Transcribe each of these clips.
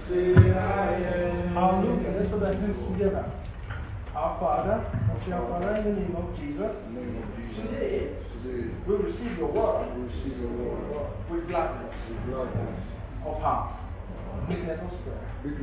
Hallelujah. Let's put our hands together. Our Father, our Father, in the name of Jesus, today we receive your word with gladness of heart, meekness of spirit,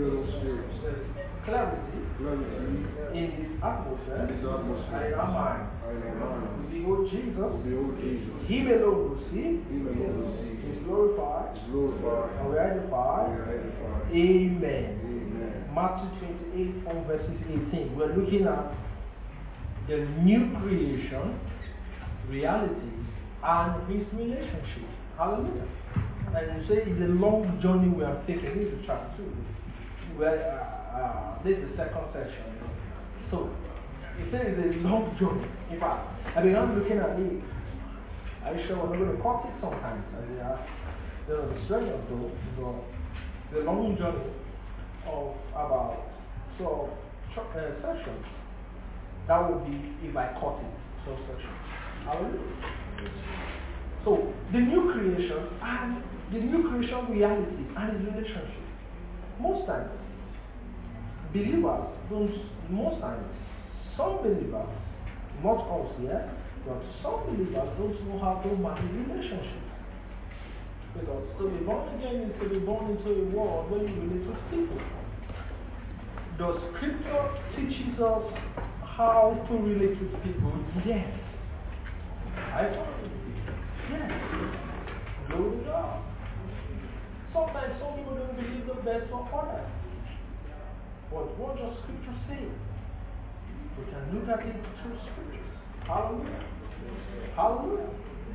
clarity in this atmosphere, and in our mind. We behold Jesus, Him alone will see, He's glorified, and we are edified. Amen. Matthew 28 from verses 18. We're looking at the new creation, reality, and His relationship. Hallelujah. And you say it's a long journey we have taken. This is chapter 2. This is the second section. So, it says it's a long journey. In fact, I began looking at it. I sure we're not going to cut it sometimes. The strength of those, the long journey of about sessions. That would be if I cut it. So sessions. Hallelujah. So, the new creation and the new creation reality and its relationship. Most times, some believers, not us yet, but some believers don't know how to manage relationships. Because to be born again is to be born into a world where you relate with people. The scripture teaches us how to relate with people, yes. Yes. Glory to God. Sometimes some people don't believe the best for others. But what does scripture say? We can look at it through scriptures. Hallelujah. Hallelujah.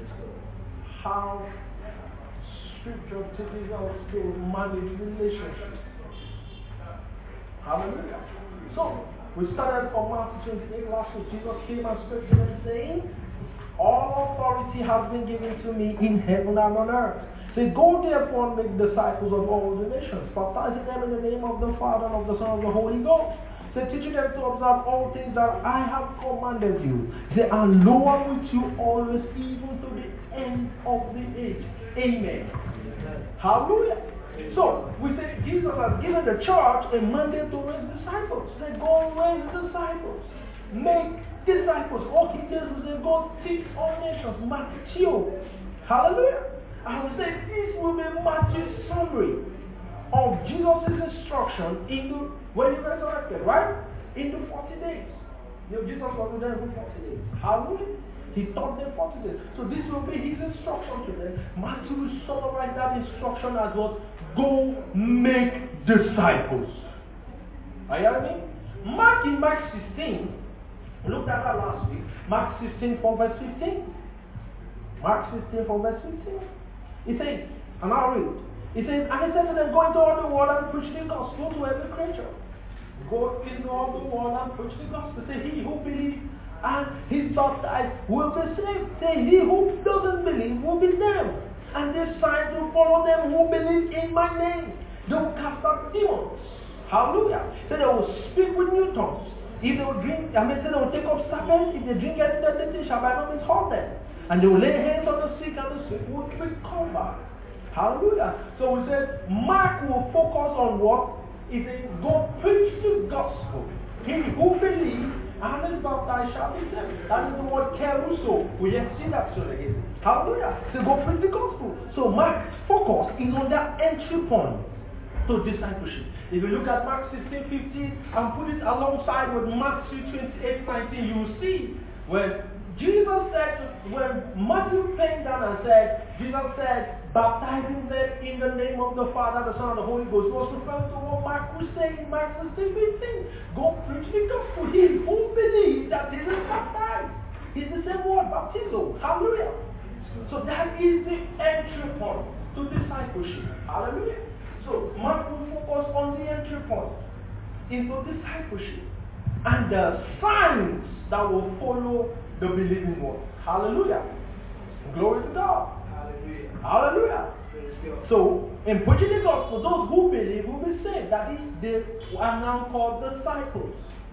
How scripture teaches us to manage relationships. Hallelujah. So, we started from Matthew 28 last week. Jesus came and spoke to them saying, all authority has been given to me in heaven and on earth. Say, go therefore and make disciples of all the nations, baptizing them in the name of the Father and of the Son and of the Holy Ghost. Say, teaching them to observe all things that I have commanded you. Say, and lo, I'm with you always, even to the end of the age. Amen. Hallelujah. So, we say Jesus has given the church a mandate to raise disciples. Say, go and raise disciples. Make disciples. All He does is go teach all nations. Matthew. Hallelujah. I will say this will be Matthew's summary of Jesus' instruction when He resurrected, right? In the 40 days. Jesus was with them for 40 days. Hallelujah. He taught them 40 days. So this will be His instruction to them. Matthew will summarize that instruction as what? Go make disciples. Are you hearing me? Mark in Mark 16, we looked at that last week. Mark 16 from verse 15. Mark 16 from verse 15. He says, and I'll read. He says, and He said to them, go into all the world and preach the gospel to every creature. Go into all the world and preach the gospel. Say, he who believes and is baptized will be saved. Say, he who doesn't believe will be damned. And these signs will follow them who believe in my name. They will cast out demons. Hallelujah. Say, they will speak with new tongues. If they will drink, say they will take up serpents. If they drink any deadly thing, shall by no means harm them. And they will lay hands on the sick, and the sick will recover. Hallelujah. So we said, Mark will focus on what? He says, go preach the gospel. He who believes and is baptized shall be saved. That is the word keruso. We just see that soon again. Hallelujah. So go preach the gospel. So Mark's focus is on that entry point to discipleship. If you look at Mark 16:15 and put it alongside with Matthew 28:19, you will see when Jesus said, when Matthew came down and said, Jesus said, baptizing them in the name of the Father, the Son, and the Holy Ghost, was referring to what Mark was saying in Mark 16:15. Go preach the gospel. He who believes that he is baptized. It's the same word, baptizo. Hallelujah. So that is the entry point to discipleship. Hallelujah. So Mark will focus on the entry point into discipleship and the signs that will follow the believing one. Hallelujah. Glory to God. Hallelujah. Hallelujah. So, in preaching the gospel, those who believe will be saved. That is, they are now called disciples.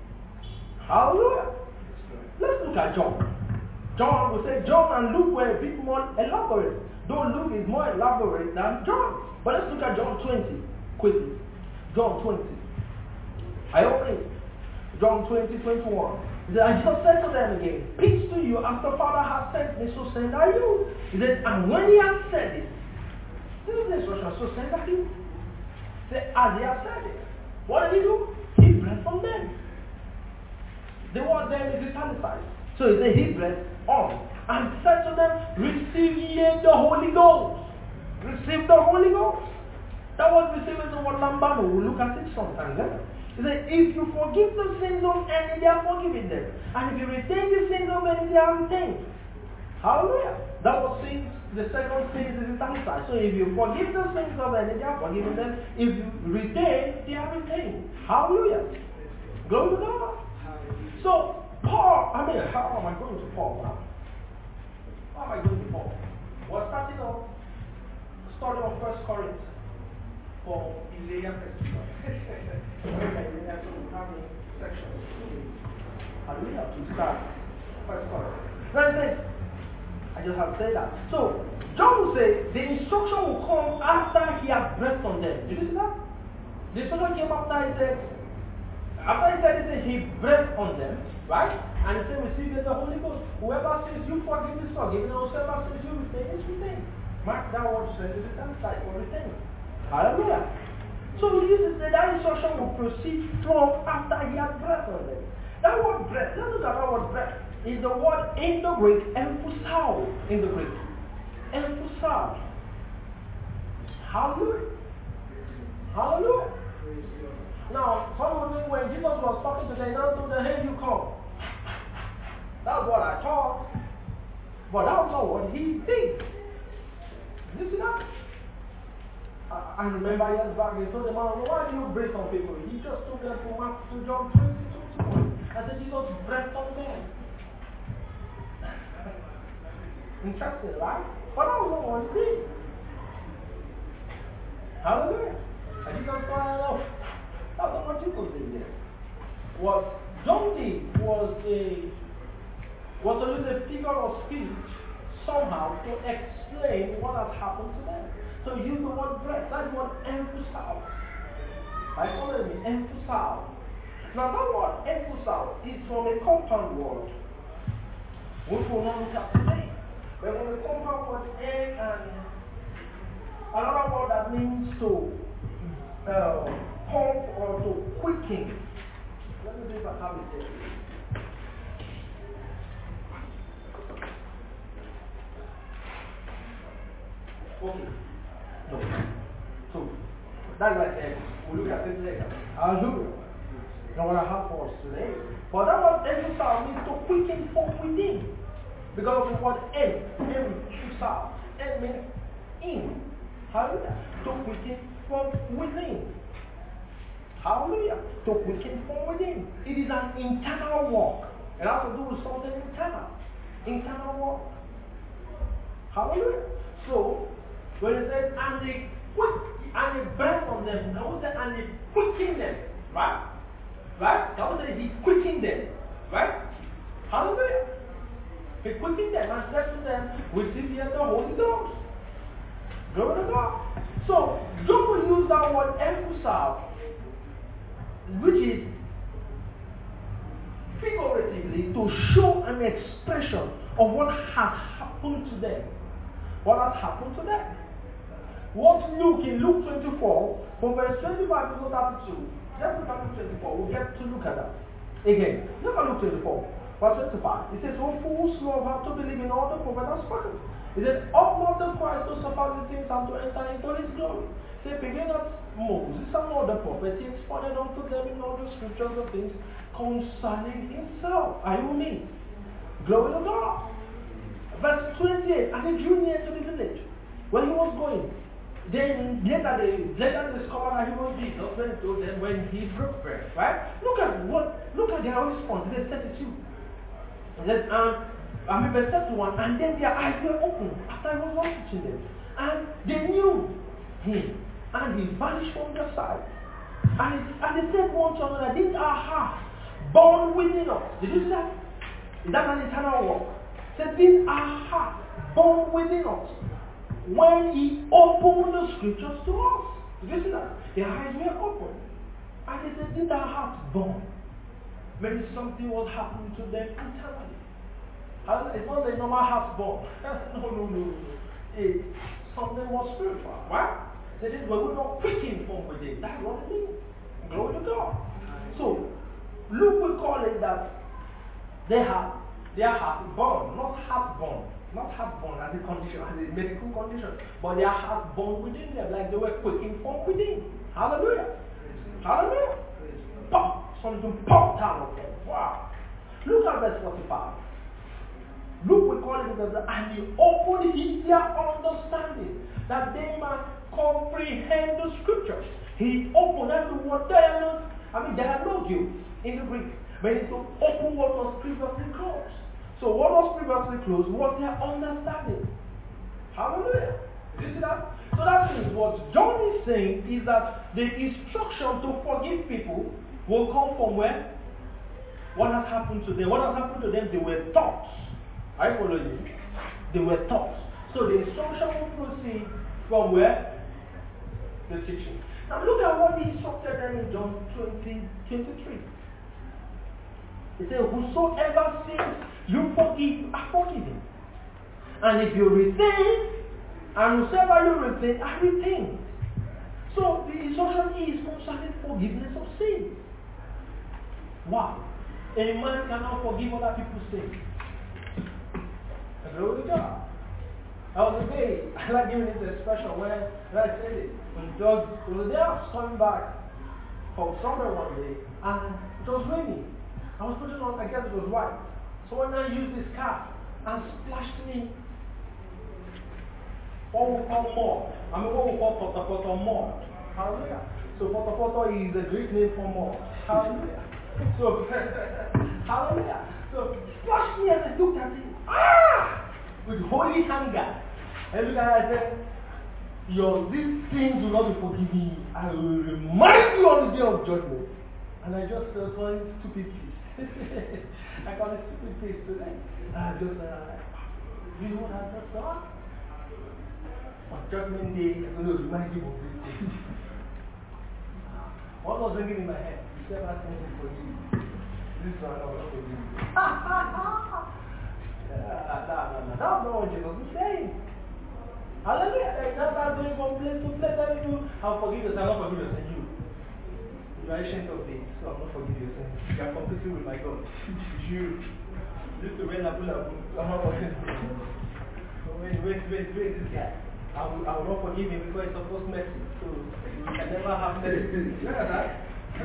Hallelujah. Let's look at John. John will say John and Luke were a bit more elaborate. Though Luke is more elaborate than John. But let's look at John 20 quickly. John 20. I open it. John 20:21. He said, I just said to them again, peace to you, as the Father has sent me, so send I you. He said, and when he had said it, this is the instruction, so send I you. He said, as he has said it, what did he do? He breathed from them. The word then is italicized. So he said, he breathed on and said to them, receive ye the Holy Ghost. Receive the Holy Ghost. That was receiving the word lambano. We'll look at it sometime later. He said, if you forgive the sins of any, they are forgiven them. And if you retain the sins of any, they are retained. Hallelujah. That was sins. The second sin is italicized. So if you forgive the sins of any, they are forgiven them. If you retain, they are retained. Hallelujah. Glory to God. So, Paul, how am I going to Paul now? How am I going to Paul? We're starting off study of 1 Corinthians for Ilya Festival. Sections. Hallelujah. To start 1 Corinthians. Right, I just have to say that. So, John will say the instruction will come after he has breathed on them. Did you see that? The instruction came after he said, he breathed on them, right? And he said, receive the Holy Ghost. Whoever says you forgive is forgiven, and whoever says you retain is retained. Mark that word says it is outside for retain. Hallelujah. So that instruction will proceed from after he had breathed on them. That word breath, let's look at that word breath. Is the word in the Greek, emphusao in the Greek. Emphusao. Hallelujah. Hallelujah. Now, some of you, when Jesus was talking to them, now told them, hey, you come. That's what I thought. But that was not what he did. You see that? I remember years back, he told them, why do you breathe on people? He just took them to John 20:21. I said, Jesus breathed on them. Interesting, right? But that was not what he did. Hallelujah. And Jesus cried out. That's not what Jesus did there. What John did was to use a figure of speech somehow to explain what has happened to them. So use the word breath. That's the word emphusao. I call it emphusao. Now that word emphusao is from a compound word, which we'll not look at today. But when the compound word and another word that means to pump or to quicken. Let me see if I have it there. Okay. No. So that's like we'll look at it later. Hallelujah. Now what I have for us today. But that word emphusao means to quicken from within. Because of the word emphusao. M means in. Hallelujah. To quicken from within. Hallelujah. To quicken from within. It is an internal work. It has to do with something internal. Internal work. Hallelujah. So, when it says, and they breathed on them, that would say, and they quickened them. Right? Right? That would say, he quickened them. Right? Hallelujah. He quickened them and said to them, receive ye the Holy Ghost. Glory to God. So, John will use that word emphusao, which is figuratively to show an expression of what has happened to them. What has happened to them? What Luke in Luke 24, from verse 25 to 32, let's look at Luke 24, we'll get to look at that. Again, look at Luke 24, verse 25. It says, O fools, slow of heart to believe in all the prophets have spoken. It says, ought not the Christ to suffer these things and to enter into his glory? Say, begin at Moses and all the prophets, he expounded unto them in all the scriptures of things concerning himself. Are you with me? Glory to God. Verse 28, and he drew near to the village when he was going. Then later they discovered that he was Jesus when he told them when he broke bread. Right? Look at their response. They said it to you. Verse 31, and then their eyes were opened after he was teaching them. And they knew him. And he vanished from their sight. And they said one to another, these are hearts born within us. Did you see that? Is that an internal work? Said these are hearts born within us when he opened the scriptures to us. Did you see that? Their eyes were open. And they said, did our hearts burn? Maybe something was happening to them internally. It's not the normal heart burn. No. Something was spiritual, right? They said, well, we're not quicking from within. That's what it means. Glory to God. So, Luke will call it that their heart burn, not heartburn. Not heartburn as a condition, as a medical condition, but their heart burned within them, like they were quaking from within. Hallelujah. Hallelujah. Pop. Something popped out of them. Wow. Look at verse 45. Luke will call it that, and he opened their understanding, that they might comprehend the scriptures. He opened every word dialogue in the Greek. Meaning to open what was previously closed. So what was previously closed was their understanding. Hallelujah. You see that? So that means what John is saying is that the instruction to forgive people will come from where? What has happened to them? What has happened to them? They were taught. I follow you. They were taught. So the instruction will proceed from where? The teaching. Now look at what he instructed them in John 20:23. He said, whosoever sins you forgive are forgiven. And if you retain, and whosoever you retain are retained. So the instruction is concerning forgiveness of sin. Wow. A man cannot forgive other people's sins. Glory to God. I was a day, I like giving this expression when I said it. When George was there, I was coming back from somewhere one day, and it was raining. I was putting on, I guess it was white. So when I used this cap and splashed me what we call mud. What we call potopoto mud. Hallelujah. So potopoto is the Greek name for mud. Hallelujah. So, hallelujah. So splashed me and I looked at it. With holy anger. And look at it, I said, these things will not be forgiven you. I will remind you on the day of judgment. And I just felt one stupid piece. I got a stupid piece today. I just you know what I just thought? On judgment day, I'm going to remind you of these things. What was ringing in my head? You said that thing for you. This one, I will not forgive you. That's not what Jesus is saying. Hallelujah. That's not going from place to place. Telling you, I'll forgive you. I'll not forgive you. And you are ancient of days, so I'm not forgiving your sins. You are competing with my God. You used to rain a bull. I'm not forgiving you. Wait, this guy. I will not forgive him because it's supposed mercy. So you can never have mercy. You know that?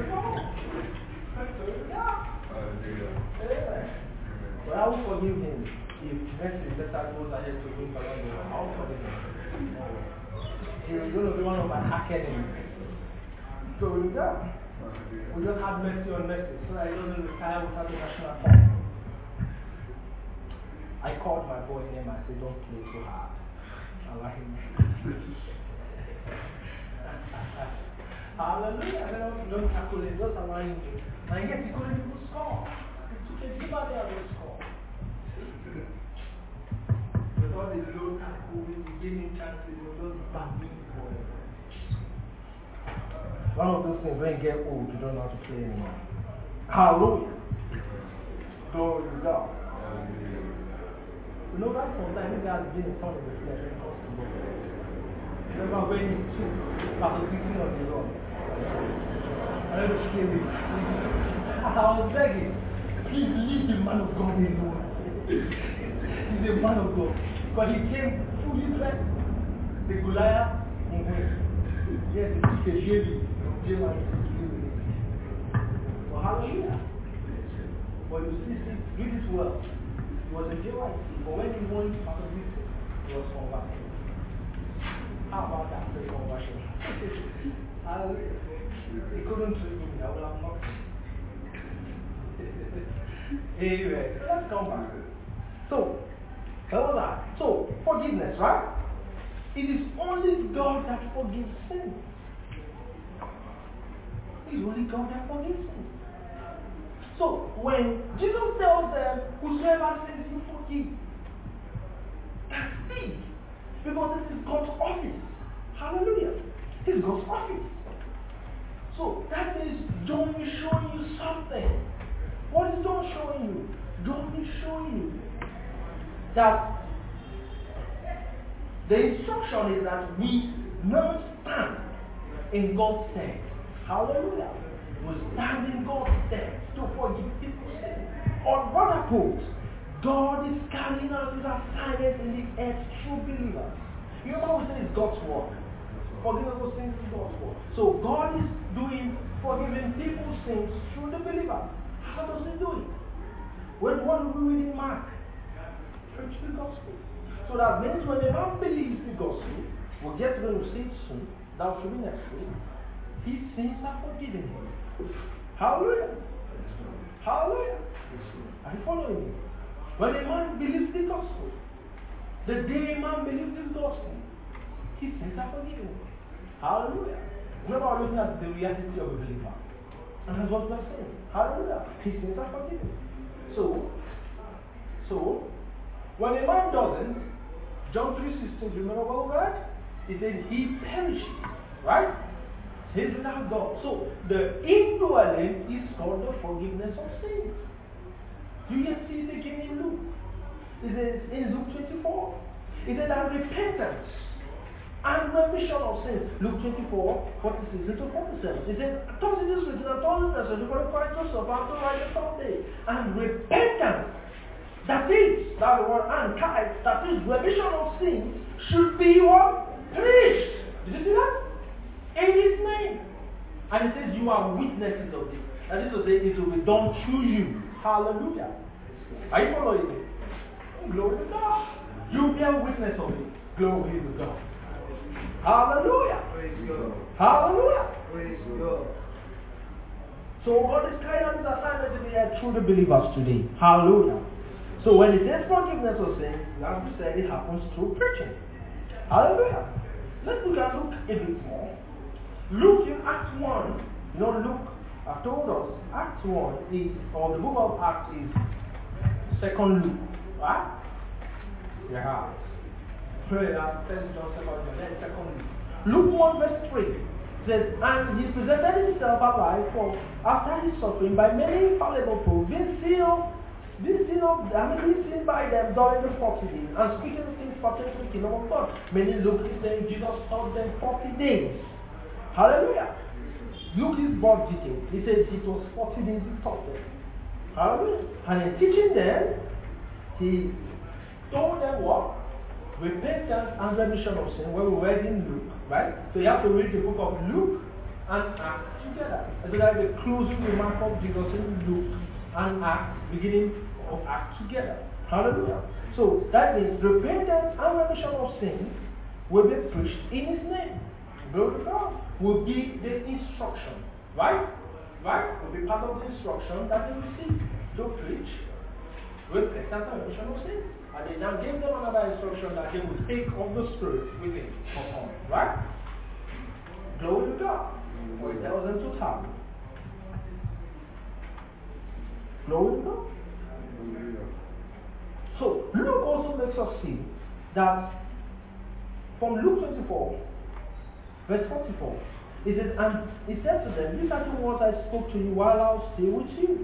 But I will forgive him if mercy better goes ahead to bring around the world. I will forgive him. He's going to be one of my academies. So we go. We just have mercy on mercy so that he doesn't retire without the national fund. I called my boy name and I said, don't play so hard. Allah him. Hallelujah. I don't tackle it, just allow him to. And yet he couldn't even score. He took a deeper there to score. With all his low tackle, we gave him chances, he was just banging for him. One of those things, when you get old, you don't know how to play anymore. Hallelujah. Glory to God. You know, right from time, you guys been in front of the flesh when it comes to God. Remember when he took Pastor Dixon on the road? I don't scare me. I was begging, please leave the man of God alone. He's a man of God. Because he came fully dressed. The Goliath in him. Yes, he took a baby. Well, hallelujah. But you see, read it well. He was a JYC, but when he won Pastor Dixon, he was converted. How about that conversion? Hallelujah. He couldn't treat me, I would have knocked him. Anyway, so let's come back. So, what was that? So, forgiveness, right? It is only God that forgives sin. It is only God that forgives sin. So, when Jesus tells them, whosoever sins you forgive, that's big. Because this is God's office. Hallelujah. He's God's office. So that means John is showing you something. What is John showing you? John is showing you that the instruction is that we must stand in God's stead. Hallelujah. We stand in God's stead to forgive people's sin. On other put, God is carrying out his assignment in the earth through believers. You know we say it's God's work. Forgiving those sins is God's work. So God is forgiving people's sins through the believer. How does he do it? When what do we read in Mark? Preach the gospel. So that means when a man believes the gospel, we'll get to the see it soon, that should be next week, his sins are forgiven him. Hallelujah. Hallelujah. Are you following me? When a man believes the gospel, the day a man believes this gospel, his sins are forgiven him. Hallelujah. Remember, we're looking at the reality of a believer. And that's what we're saying. Hallelujah. His sins are forgiven. So, when a man doesn't, John 3:16, remember what we read? He said he perishes. Right? He's without God. So, the indwelling is called the forgiveness of sins. You can see it again in Luke. It says in Luke 24. It says that repentance and remission of sins. Luke 24, 46 to 47. It says, thus it is written, and thus it is written, for Christ yourself unto righteous day. And repentance, that the word and tithe, that is remission of sins, should be what? Preached. Did you see that? In his name. And it says you are witnesses of this. That is to say, it will be done through you. Hallelujah. Are you following me? Glory to God. You bear witness of it. Glory to God. Hallelujah. Praise God. Hallelujah. Praise God. So God is carrying out his assignment to the earth through the believers today. Hallelujah. So when it says forgiveness of sins, as we said, it happens through preaching. Hallelujah. Let's look at Luke a bit more. Luke in Acts 1, Luke have told us Acts 1 is, or the book of Acts is 2nd Luke. Right? Yeah. Pray that 1 John 2nd Luke. Luke 1 verse 3 says, and he presented himself alive for after his suffering by many infallible proofs, being seen by them during the 40 days, and speaking of things pertaining to the kingdom of God. Many look at them, Jesus taught them 40 days. Hallelujah. Luke is more detailed. He says it was 40 days he taught them. Hallelujah. And in teaching them, he told them what? Repentance and remission of sin, where we read in Luke, right? So you have to read the book of Luke and Acts together. It's like the closing remark of Jesus in Luke and Acts, beginning of Acts together. Hallelujah. So that means repentance and remission of sin will be preached in his name. Glory to God. Will be the instruction. Right? Right? Will be part of the instruction that they receive to preach repentance and remission of sin. And they now gave them another instruction that they would take of the Spirit within. Right? Glory to God. Or it tells them to tell. Glory to God. So, Luke also makes us see that from Luke 24, verse 44, it says, and he said to them, these are the words I spoke to you while I was still with you.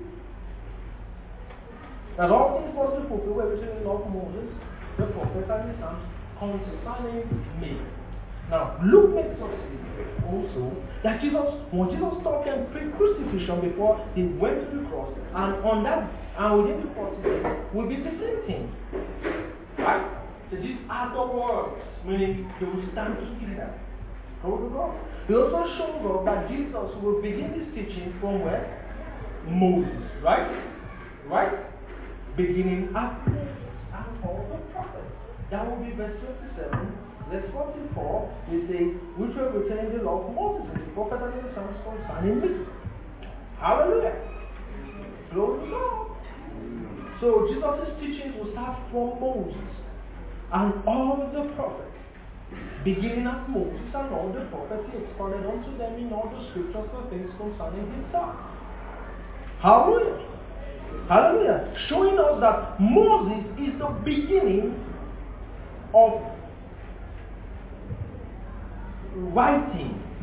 That all things must be fulfilled, written in the law of Moses, the prophets, and the Psalms, concerning me. Now, Luke makes us see also that when Jesus taught them pre-crucifixion before he went to the cross, and on that, and within the 40 days, will be the same thing. Right? So these are the words, meaning they will stand together. Go to God. He also shows us that Jesus will begin his teaching from where? Moses. Right? Right? Beginning at Moses and all the prophets. That will be verse 27. Verse 44, we say, which were written in the law of Moses, and the prophet and the Psalms concerning me. Hallelujah. Glory to God. So Jesus' teachings will start from Moses and all the prophets. Beginning at Moses and all the prophets, he expounded unto them in all the scriptures the things concerning himself. Hallelujah. Hallelujah. Showing us that Moses is the beginning of writing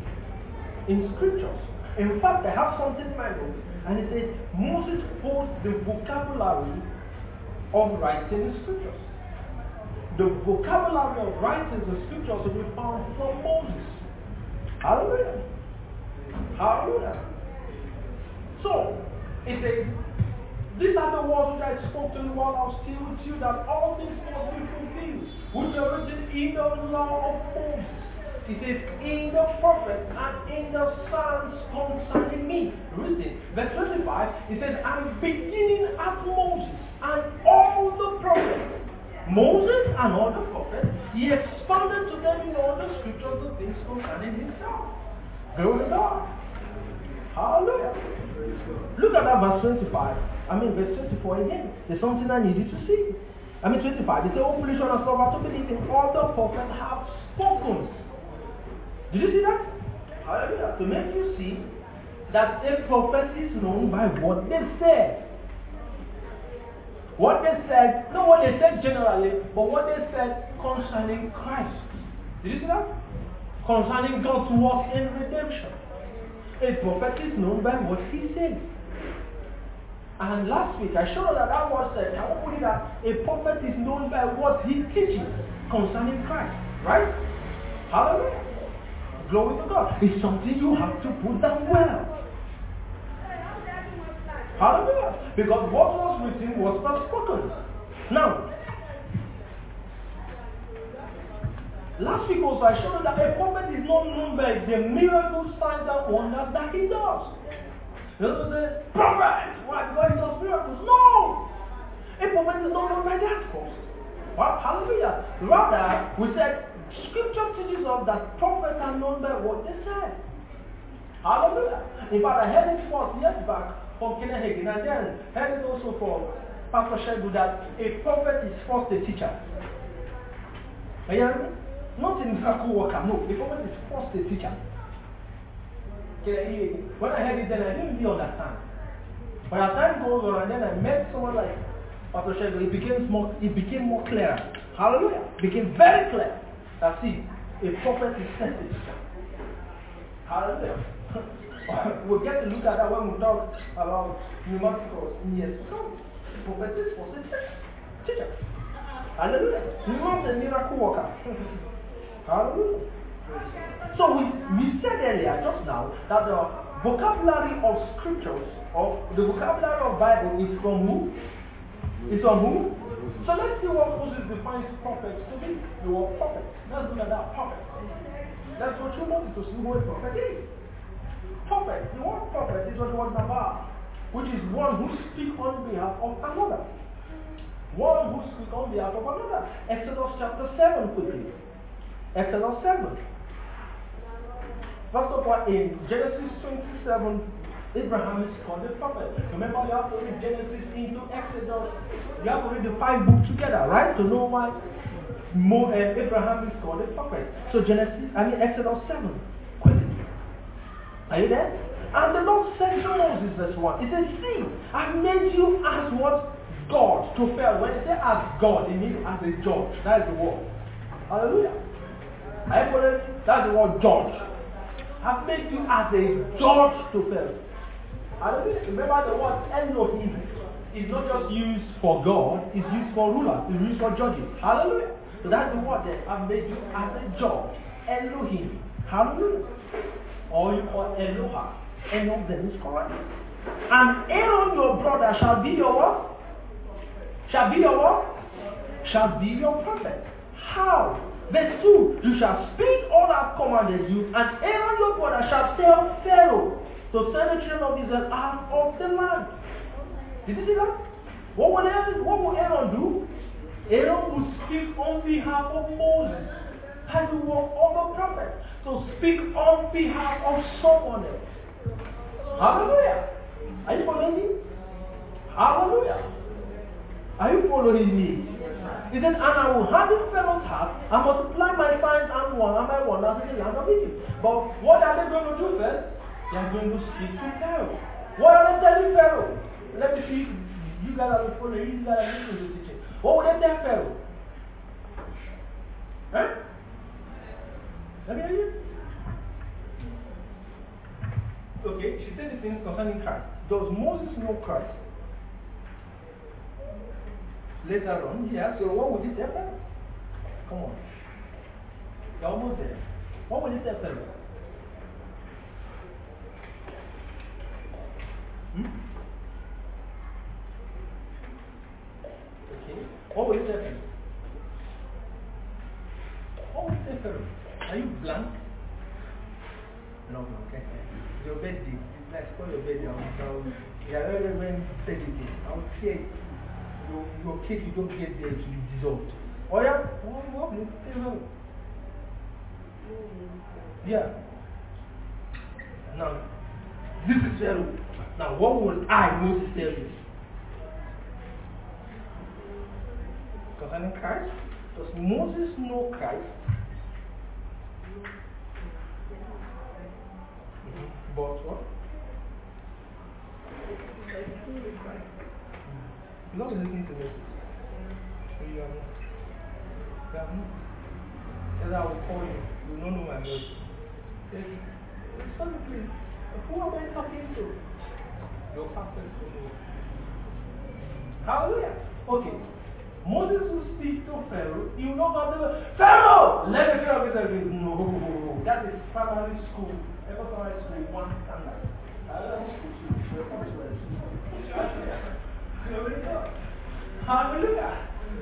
in scriptures. In fact, I have something in my notes, and it says Moses holds the vocabulary of writing in scriptures. The vocabulary of writing in scriptures will be found from Moses. Hallelujah. Hallelujah. So, it says, these are the words which I spoke to you while I was still with you, that all things must be fulfilled, which are written in the law of Moses. It says, in the prophets and in the Psalms concerning me. Written. Verse 25, it says, and beginning at Moses and all the prophets. Moses and all the prophets, he expounded to them in all the scriptures the things concerning himself. Glory to God. Hallelujah. Look at that verse 25. Verse 24 again. There's something I need you to see. 25. It says, all foolish and slow to believe in all the prophets have spoken. Did you see that? Hallelujah. To make you see that a prophet is known by what they said. What they said, not what they said generally, but what they said concerning Christ. Did you see that? Concerning God's work in redemption. A prophet is known by what he says. And last week I showed that word said, I want to put it that a prophet is known by what he teaches concerning Christ. Right? Hallelujah. Glory to God. It's something you have to put down well. Hallelujah. Because what was written was not spoken. Now, last week also I showed that a prophet is not known by the miracles, signs, and wonders that he does. You know, the prophet, why? Because he does miracles. No! A prophet is not known by that first. Well, hallelujah. Rather, we said, Scripture teaches us that prophets are known by what they said. Hallelujah. In fact, I heard it first years back from Kenneth Hagin, and then heard it also from Pastor Shedu that a prophet is first a teacher. Are you hearing me? Not in miracle worker, no. A prophet is first a teacher. When I heard it then, I didn't really understand. But as time goes on, and then I met someone like Pastor Shedu, it became more clear. Hallelujah. It became very clear. That see, a prophet is sent to teacher. Hallelujah. We'll get to look at that when we talk about pneumaticals in years to come. The prophet is for a teacher. Hallelujah. Not a miracle worker. Hallelujah. So we said earlier, just now, that the vocabulary of scriptures, or the vocabulary of Bible is from who? It's from who? So let's see what Moses defines prophets to be. The word prophet. Let's look at that prophet. That's what you want to see what a prophet is. Prophet. The word prophet is what the word Nabar, which is one who speaks on behalf of another. One who speaks on behalf of another. Exodus chapter 7 quickly. Exodus 7. First of all, in Genesis 27, Abraham is called a prophet. Remember, you have to read Genesis into Exodus. You have to read the 5 books together, right? To know why Abraham is called a prophet. So Exodus 7. Quickly. Are you there? And the Lord said to Moses, verse 1. He said, see, I've made you as what? God to Pharaoh. When they say as God, it means as a judge. That is the word. Hallelujah. That's the word judge. I've made you as a judge to Pharaoh. Hallelujah. Remember the word Elohim is not just used for God, it's used for rulers, it's used for judges. Hallelujah. So that's the word there. I've made you as a judge. Elohim. Hallelujah. Or you call Eloha. Any of them is correct. And Aaron your brother shall be your what? Shall be your what? Shall be your prophet. How? Verse 2, you shall speak all I have commanded you, and Aaron your brother shall tell Pharaoh to send the children of Israel out of the land. Did you see that? What will Aaron do? Aaron will speak on behalf of Moses. That's the work of a prophet. So speak on behalf of someone else. Hallelujah. Are you following me? Hallelujah. Are you following me? He said, and I will harden Pharaoh's heart and multiply my signs and my wonders in the land of Egypt. But what are they going to do first? They are going to speak to Pharaoh. What are they telling Pharaoh? Let me see. You guys are following. You guys are listening to the teaching. What would they tell Pharaoh? Huh? Let me hear you. Okay, she said the things concerning Christ. Does Moses know Christ? Later on, yeah. So what would he tell Pharaoh? Come on. You're almost there. What would he tell Pharaoh? Okay. What would he tell Pharaoh? What would he tell Pharaoh? Are you blank? No, okay. Your birthday. Let's call your birthday. Yeah, when birthday. I'll say your cake you don't get there to be dissolved. Oh yeah? What will you tell? Yeah. Now, this is Pharaoh. Now, what would I, Moses, tell you? Concerning Christ? Does Moses know Christ? But what? You're not listening to message. Because I will call you. You don't know my message. Please. Who am I talking to? Your pastor is to know. Hallelujah. Okay. Moses will speak to Pharaoh. He will not go to Pharaoh! Let the Pharaoh say, no. That is primary school. Ever primary school, one standard. Hallelujah.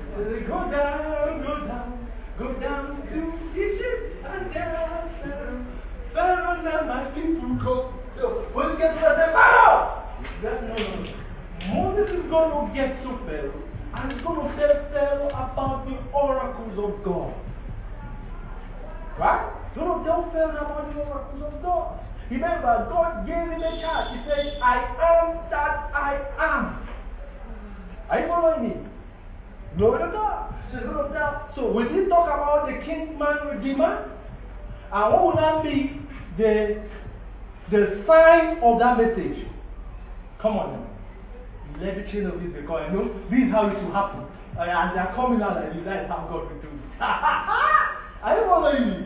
Go down to Egypt and tell Pharaoh, let my people go. When you get to the Pharaoh! No. Moses is going to get to Pharaoh and he's going to tell Pharaoh about the oracles of God. Right? He's going to tell Pharaoh about the oracles of God. Remember, God gave him a charge. He said, I am that I am. Are you following me? Glory to God. So he's going to tell. So will he talk about the kinsman redeemer? And what would that be? The sign of that message. Come on now. Let the chain of this be coming. No, this is how it will happen. And they are coming out like this. That is how God will do it. Are you following me?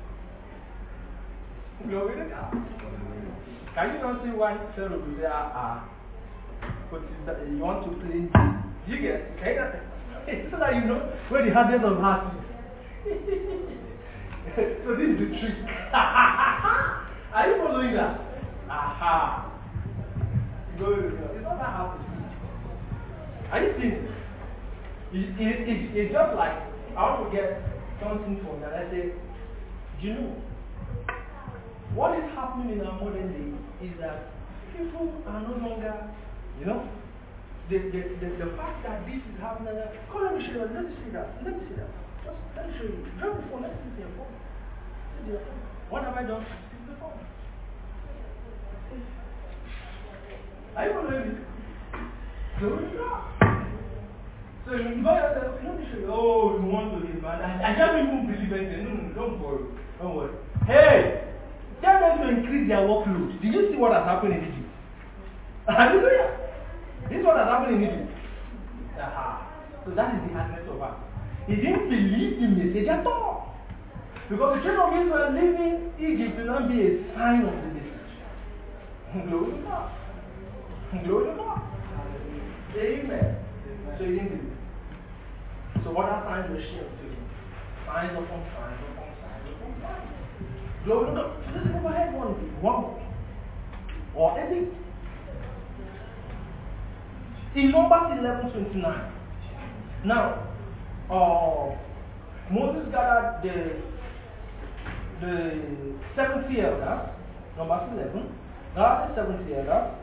Glory to God. Can you not see why Pharaoh will say, but you want to play? You get it? Okay? So that you know where the hardest of heart is. So this is the trick. Are you following that? Aha. Glory to God. It's not that hard to see. Are you seeing it? It's just like, I want to get something from you and I say, do you know, what is happening in our modern day is that people are no longer, you know, the fact that this is happening, come let me show you, let me see that. Just let me show you. Drop the phone, let's see your phone. See your phone. What have I done? See the phone. Are you following me? Glory to God. So you buy yourself, let me show you. Oh, you want to live, man. I can't even believe it. No, don't worry. Hey! Tell them to increase their workload. Did you see what has happened in Egypt? Hallelujah! This is what has happened in Egypt. So that is the hardness of us. He didn't believe the message at all. Because the children of Israel leaving Egypt will not be a sign of the message. Glory to God. Glory to God. Amen. So he didn't believe. So what are signs were shared to him? Signs upon signs upon signs upon signs. Glory to God. So let's go ahead one more. Or any. In Numbers 11:29. Now, Moses gathered the 70 elders, Numbers 11, gathered the 70 elders,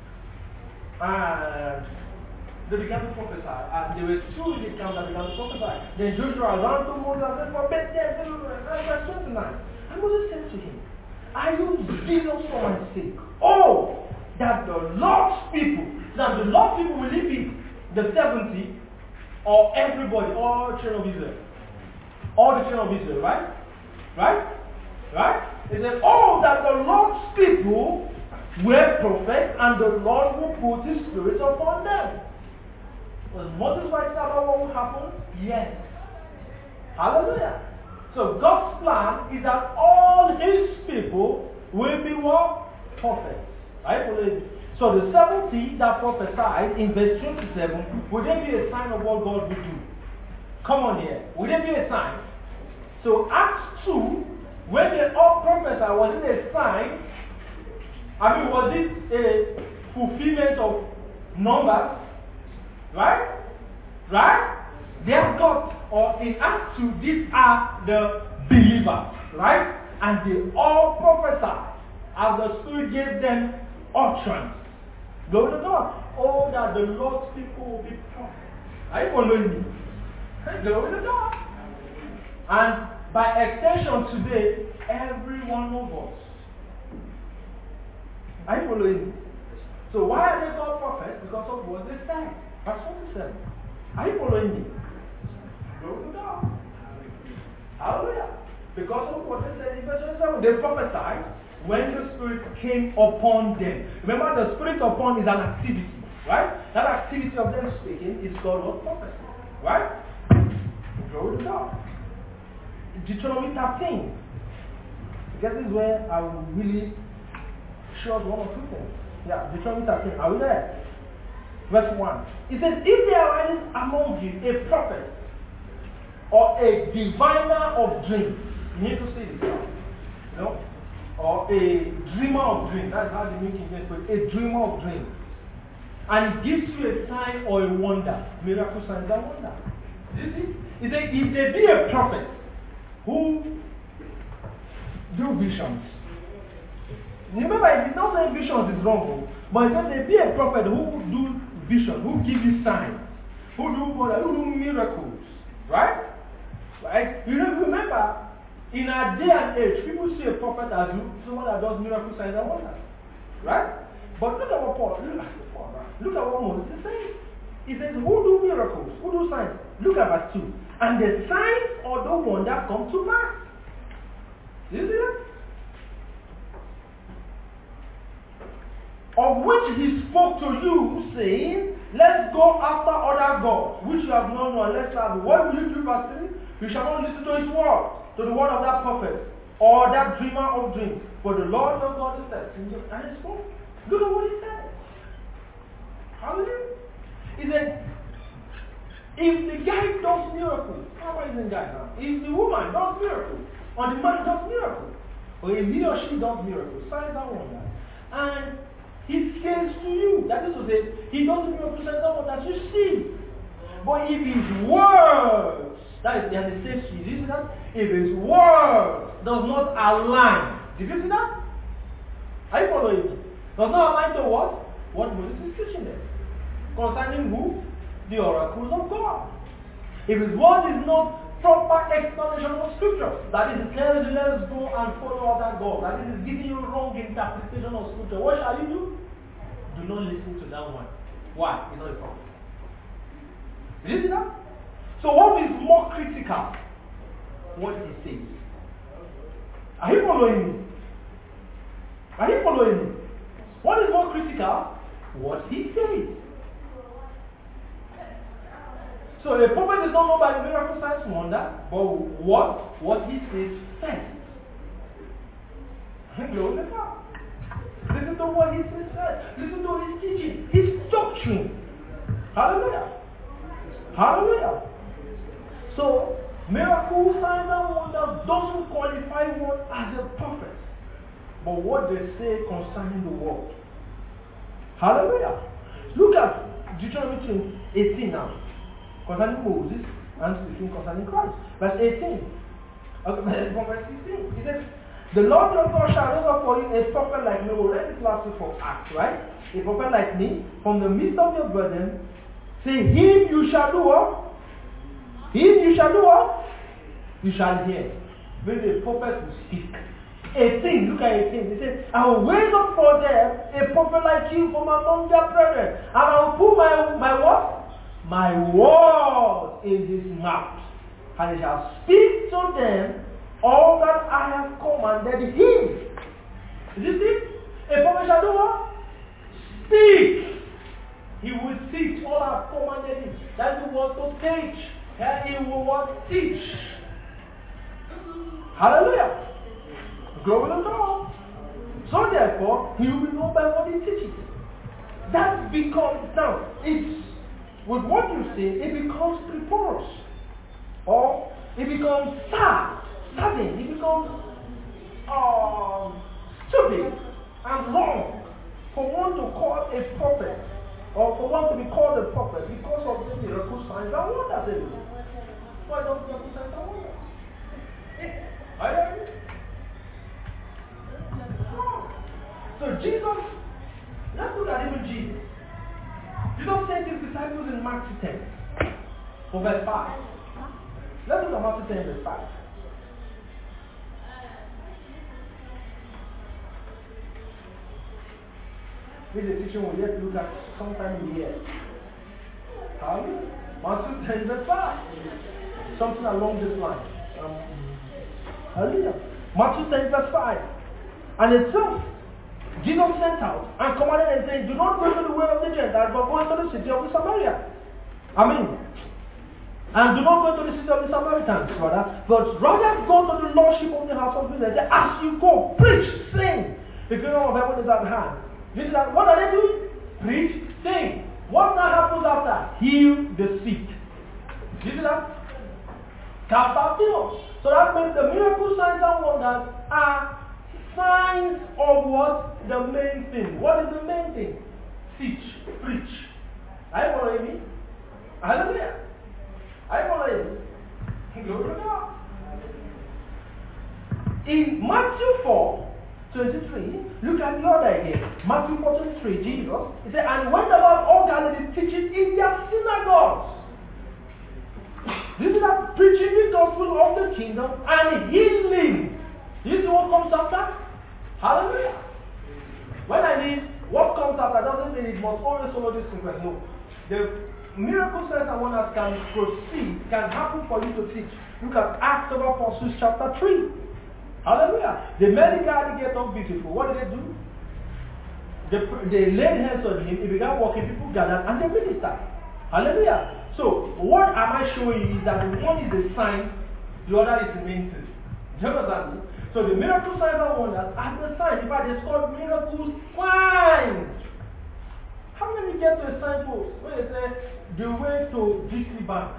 and they began to prophesy. And there were two in the camp that began to prophesy. Then Joshua ran to Moses and said, forbid them, verse 29. And Moses said to him, are you zealous for my sake? Oh, that the Lord's people will it be the 70 or everybody, all children of Israel? All the children of Israel, right? Right? He said, oh, that the Lord's people were prophets and the Lord will put his spirit upon them. Was Moses writing about what will happen? Yes. Hallelujah. So God's plan is that all his people will be what? prophets. Right? So the 70 that prophesied in verse 27, would there be a sign of what God would do? Come on here. Would there be a sign? So Acts 2, when they all prophesied, was it a sign? Was it a fulfillment of numbers? Right? Right? They have got, or in Acts 2, these are the believers. Right? And they all prophesied as the Spirit gave them utterance. Glory to God. Oh, that the Lord's people will be prophets. Are you following me? Glory to God. And by extension today, every one of us. Are you following me? So why are they called prophets? Because of what they said. Verse 27. Are you following me? Glory to God. Hallelujah. Because of what they said in verse 27, they prophesied when the Spirit came upon them. Remember, the Spirit upon is an activity, right? That activity of them speaking is called what? Prophecy, right? Glory to God. Deuteronomy 13. This is where I will really show us one or two things. Yeah, Deuteronomy 13. Are we there? Verse 1. It says, if there arises among you a prophet or a diviner of dreams, you need to see this now. You know? Or a dreamer of dreams. That's how the New King James put it. A dreamer of dreams. And it gives you a sign or a wonder. Miracle signs and wonder. You see? It says, if there be a prophet who do visions. Remember, it did not say visions is wrong, but it says there be a prophet who do vision, who give you signs, who do miracles. Right? Right? You remember, in our day and age, people see a prophet as someone that does miracle signs and wonders. Right? But look at what look at what Moses is saying. He says, who do miracles? Who do signs? Look at verse 2. And the signs or the wonder come to pass. You see that? Of which he spoke to you, saying, let's go after other gods, which you have not known, let's serve. What will you do, verse 3? You shall not listen to his word, to the word of that prophet, or that dreamer of dreams. For the Lord your God is there. And he spoke. Look at what he said. Hallelujah. He said, if the guy does miracles, how are you guy now? If the woman does miracles, or the man does miracles, or if he or she does miracles, signs and wonders, and he says to you, that is to say, he does the miracles and wonders you see. But if his words, that is, and it says to you, do you see that? If his words does not align, did you see that? Are you following me? Does not align to what? What Moses is teaching them. Concerning who? The oracles of God. If his word is not proper explanation of scripture, that is, tells you let's go and follow other God, that is giving you wrong interpretation of scripture, what shall you do? Do not listen to that one. Why? It's not a prophet. Did you see that? So what is more critical? What he says. Are you following me? Are you following me? What is more critical? What he says. So the prophet is not known by the miracle signs and wonder, but what he says first. Glory to God. Listen to what he says first. Listen to his teaching, his doctrine. Hallelujah. Hallelujah. So miracle signs and wonders doesn't qualify one as a prophet, but what they say concerning the world. Hallelujah. Look at Deuteronomy 18 now. Concerning Moses and speaking concerning Christ. Verse 18. Okay, from verse 16. He says, the Lord your God shall raise up for you a prophet like me. We'll read this last week from Acts, right? A prophet like me, from the midst of your brethren. Say, him you shall do what? Him you shall do what? You shall hear. When the prophet will speak. 18, look at 18. He says, I will raise up for them a prophet like you from among their brethren. And I will put my what? My word in his mouth, and he shall speak to them all that I have commanded him. Did you see? A prophet shall do what? Speak. He will teach all I have commanded him. That's the word to teach. And he will what? Teach. Hallelujah. Glory to God. So therefore, he will be known by what he teaches. That becomes, now, it's, with what you say, it becomes preposterous. Or it becomes sudden. It becomes stupid and wrong for one to call a prophet, or for one to be called a prophet because of the miracle signs and wonders. Why don't miracle signs and wonders? Are you agree? So Jesus, let's look at even Jesus. Jesus sent his disciples in Matthew 10, for verse 5. Let's look at Matthew 10, verse 5. This is a teaching we'll yet look at sometime in the year. Hallelujah. Matthew 10, verse 5. Something along this line. Hallelujah. Matthew 10, verse 5. And it says, Jesus sent out and commanded and said, do not go to the way of the Gentiles, but go into the city of the Samaria. And do not go to the city of the Samaritans, but rather go to the lordship of the house of Israel. As you go, preach, sing. The kingdom of heaven is at hand. You see that? What are they doing? Preach, sing. What now happens after? Heal the sick. You see that? Cast out demons. So that means the miracle signs and wonders are signs of what? The main thing. What is the main thing? Teach, preach. Are you following me? Hallelujah. Are you following me? Glory to God. In Matthew 4:23, look at the order again. Matthew 4:23, Jesus, he said, and went about all Galilee teaching in their synagogues. This is that preaching the gospel of the kingdom and healing. This is what comes after. Hallelujah. When I mean what comes after, doesn't mean it must always follow this sequence. No. The miracle signs and wonders can proceed, can happen for you to teach. Look at Acts of Apostles chapter 3. Hallelujah. They made the guy get up beautiful. What did they do? They laid hands on him, he began walking, people gathered, and they ministered. Hallelujah. So, what am I showing you is that one is a sign, the other is the main thing. Do you understand me? So, the miracle signs and wonders are the signs. In fact, it's called miracle signs. How many get to a signpost when they say, the way to GT Bank?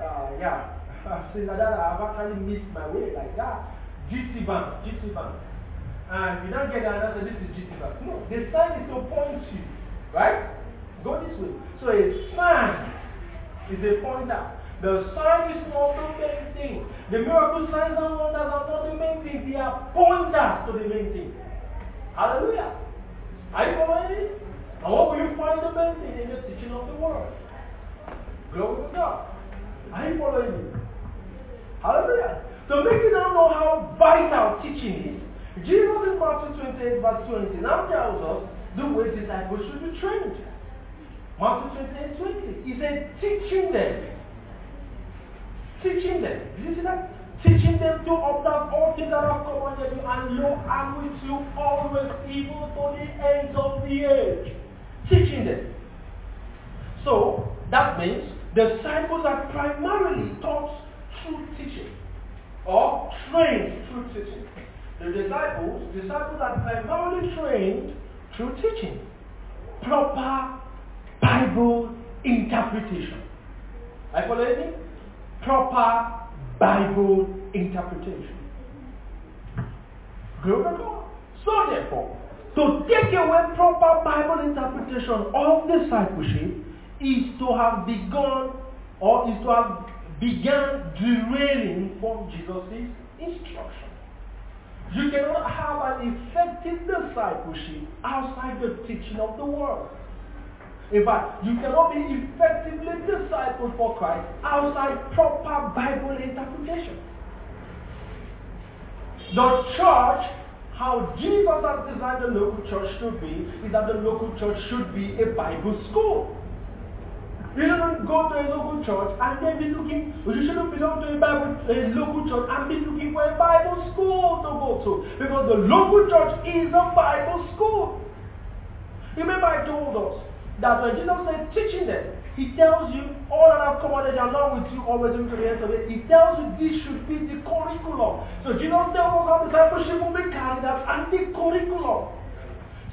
I've seen that, I've actually missed my way like that. GT Bank. And you don't get there and say, this is GT Bank. No, the sign is to point you. Right? Go this way. So a sign is a pointer. The sign is not the main thing. The miracle signs and wonders are not the main thing. They are pointers to the main thing. Hallelujah. Are you following me? And what will you find the main thing in the teaching of the word? Glory to God. Are you following me? Hallelujah. To make you now know how vital teaching is, Jesus in Matthew 28 verse 20 now tells us the way disciples should be trained. Matthew 28:20. He said, teaching them. Teaching them. Did you see that? Teaching them to observe all things that I've commanded you, and lo, I'm with you always, even to the ends of the age. Teaching them. So, that means the disciples are primarily taught through teaching, or trained through teaching. The disciples are primarily trained through teaching. Proper Bible interpretation. Are you following me? Proper Bible interpretation. Glory to God. So therefore, to take away proper Bible interpretation of discipleship is to have begun, or is to have began derailing from Jesus' instruction. You cannot have an effective discipleship outside the teaching of the word. In fact, you cannot be effectively discipled for Christ outside proper Bible interpretation. The church, how Jesus has designed the local church to be, is that the local church should be a Bible school. You shouldn't go to a local church and then be looking, you shouldn't belong to a local church and be looking for a Bible school to go to. Because the local church is a Bible school. Remember I told us that when Jesus said teaching them, he tells you all that I've commanded along with you always to the end of it. He tells you this should be the curriculum. So Jesus tells us how discipleship will be carried out and the curriculum.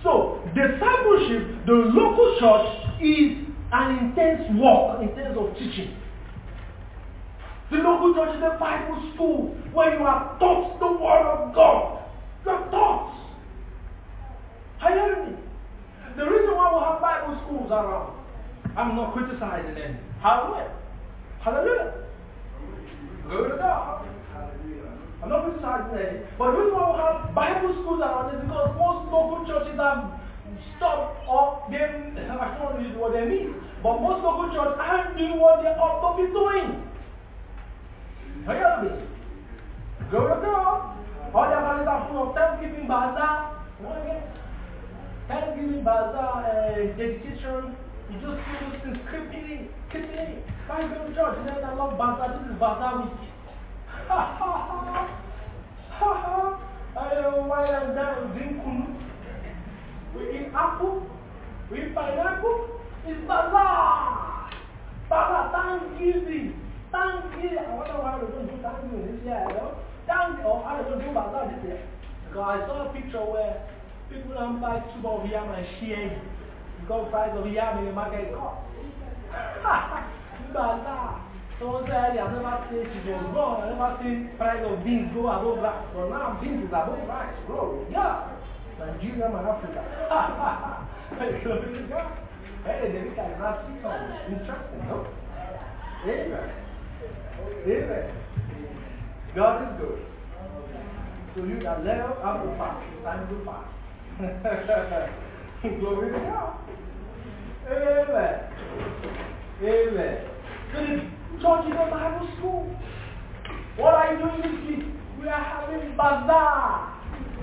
So, discipleship, the local church, is an intense work in terms of teaching. The local church is a Bible school where you are taught the Word of God. You are taught. Are you hearing me? The reason why we have Bible schools around, I'm not criticizing them. Hallelujah. Hallelujah. Glory to God. I'm not criticizing them. But the reason why we have Bible schools around is because most local churches have stopped or they, I don't know what they mean, but most local churches aren't doing what they ought to be doing. Are you hearing me? Glory to God. All their families are full of Thanksgiving bazaar. Thanksgiving bazaar, dedication. You just see those things creeping in. Why go to church? You know, I love bazaar. This is bazaar week. Ha ha ha. Ha ha. I don't know why I'm down. We drink kunu. We eat apple. We eat pineapple. It's bazaar. Bazaar, Thanksgiving. Thanksgiving. I wonder why they don't do Thanksgiving this year, you know? I don't do bazaar this year. Because I saw a picture where people don't buy tube of yam and share it. Because price of yam in the market cost. Bazaar. Someone said, I've never seen she was wrong. I've never seen price of beans go above rice. But now beans is above rice. Glory. Yeah. Nigeria and Africa. Glory to God. Hey, the America is not interesting, no? Amen. Amen. God is good. So you got level up to fast. It's time to fast. Glory to God. Amen. Amen. So the church is a Bible school. What are you doing this week? We are having bazaar.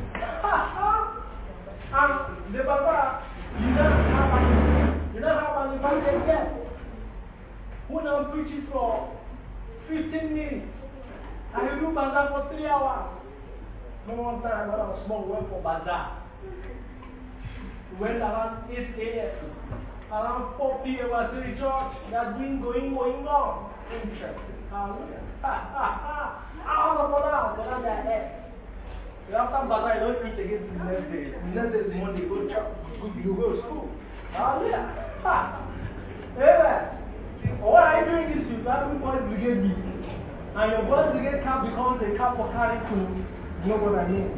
And the bazaar, you don't have an invited guest who now preaches for 15 minutes. And you do bazaar for 3 hours. Remember one time when I was small, we went for bazaar. We went around 8 a.m. Around 4 p.m. I see the church. That's been going on. Interesting. Hallelujah. Out of another day. After bazaar, you don't eat again the next day. The next day is Monday. Go to church. You go to school. Hallelujah. Amen. What are you doing this week? You have to boys brigade meet. And your boys brigade cap becomes a cap for carrying food. You know what I mean?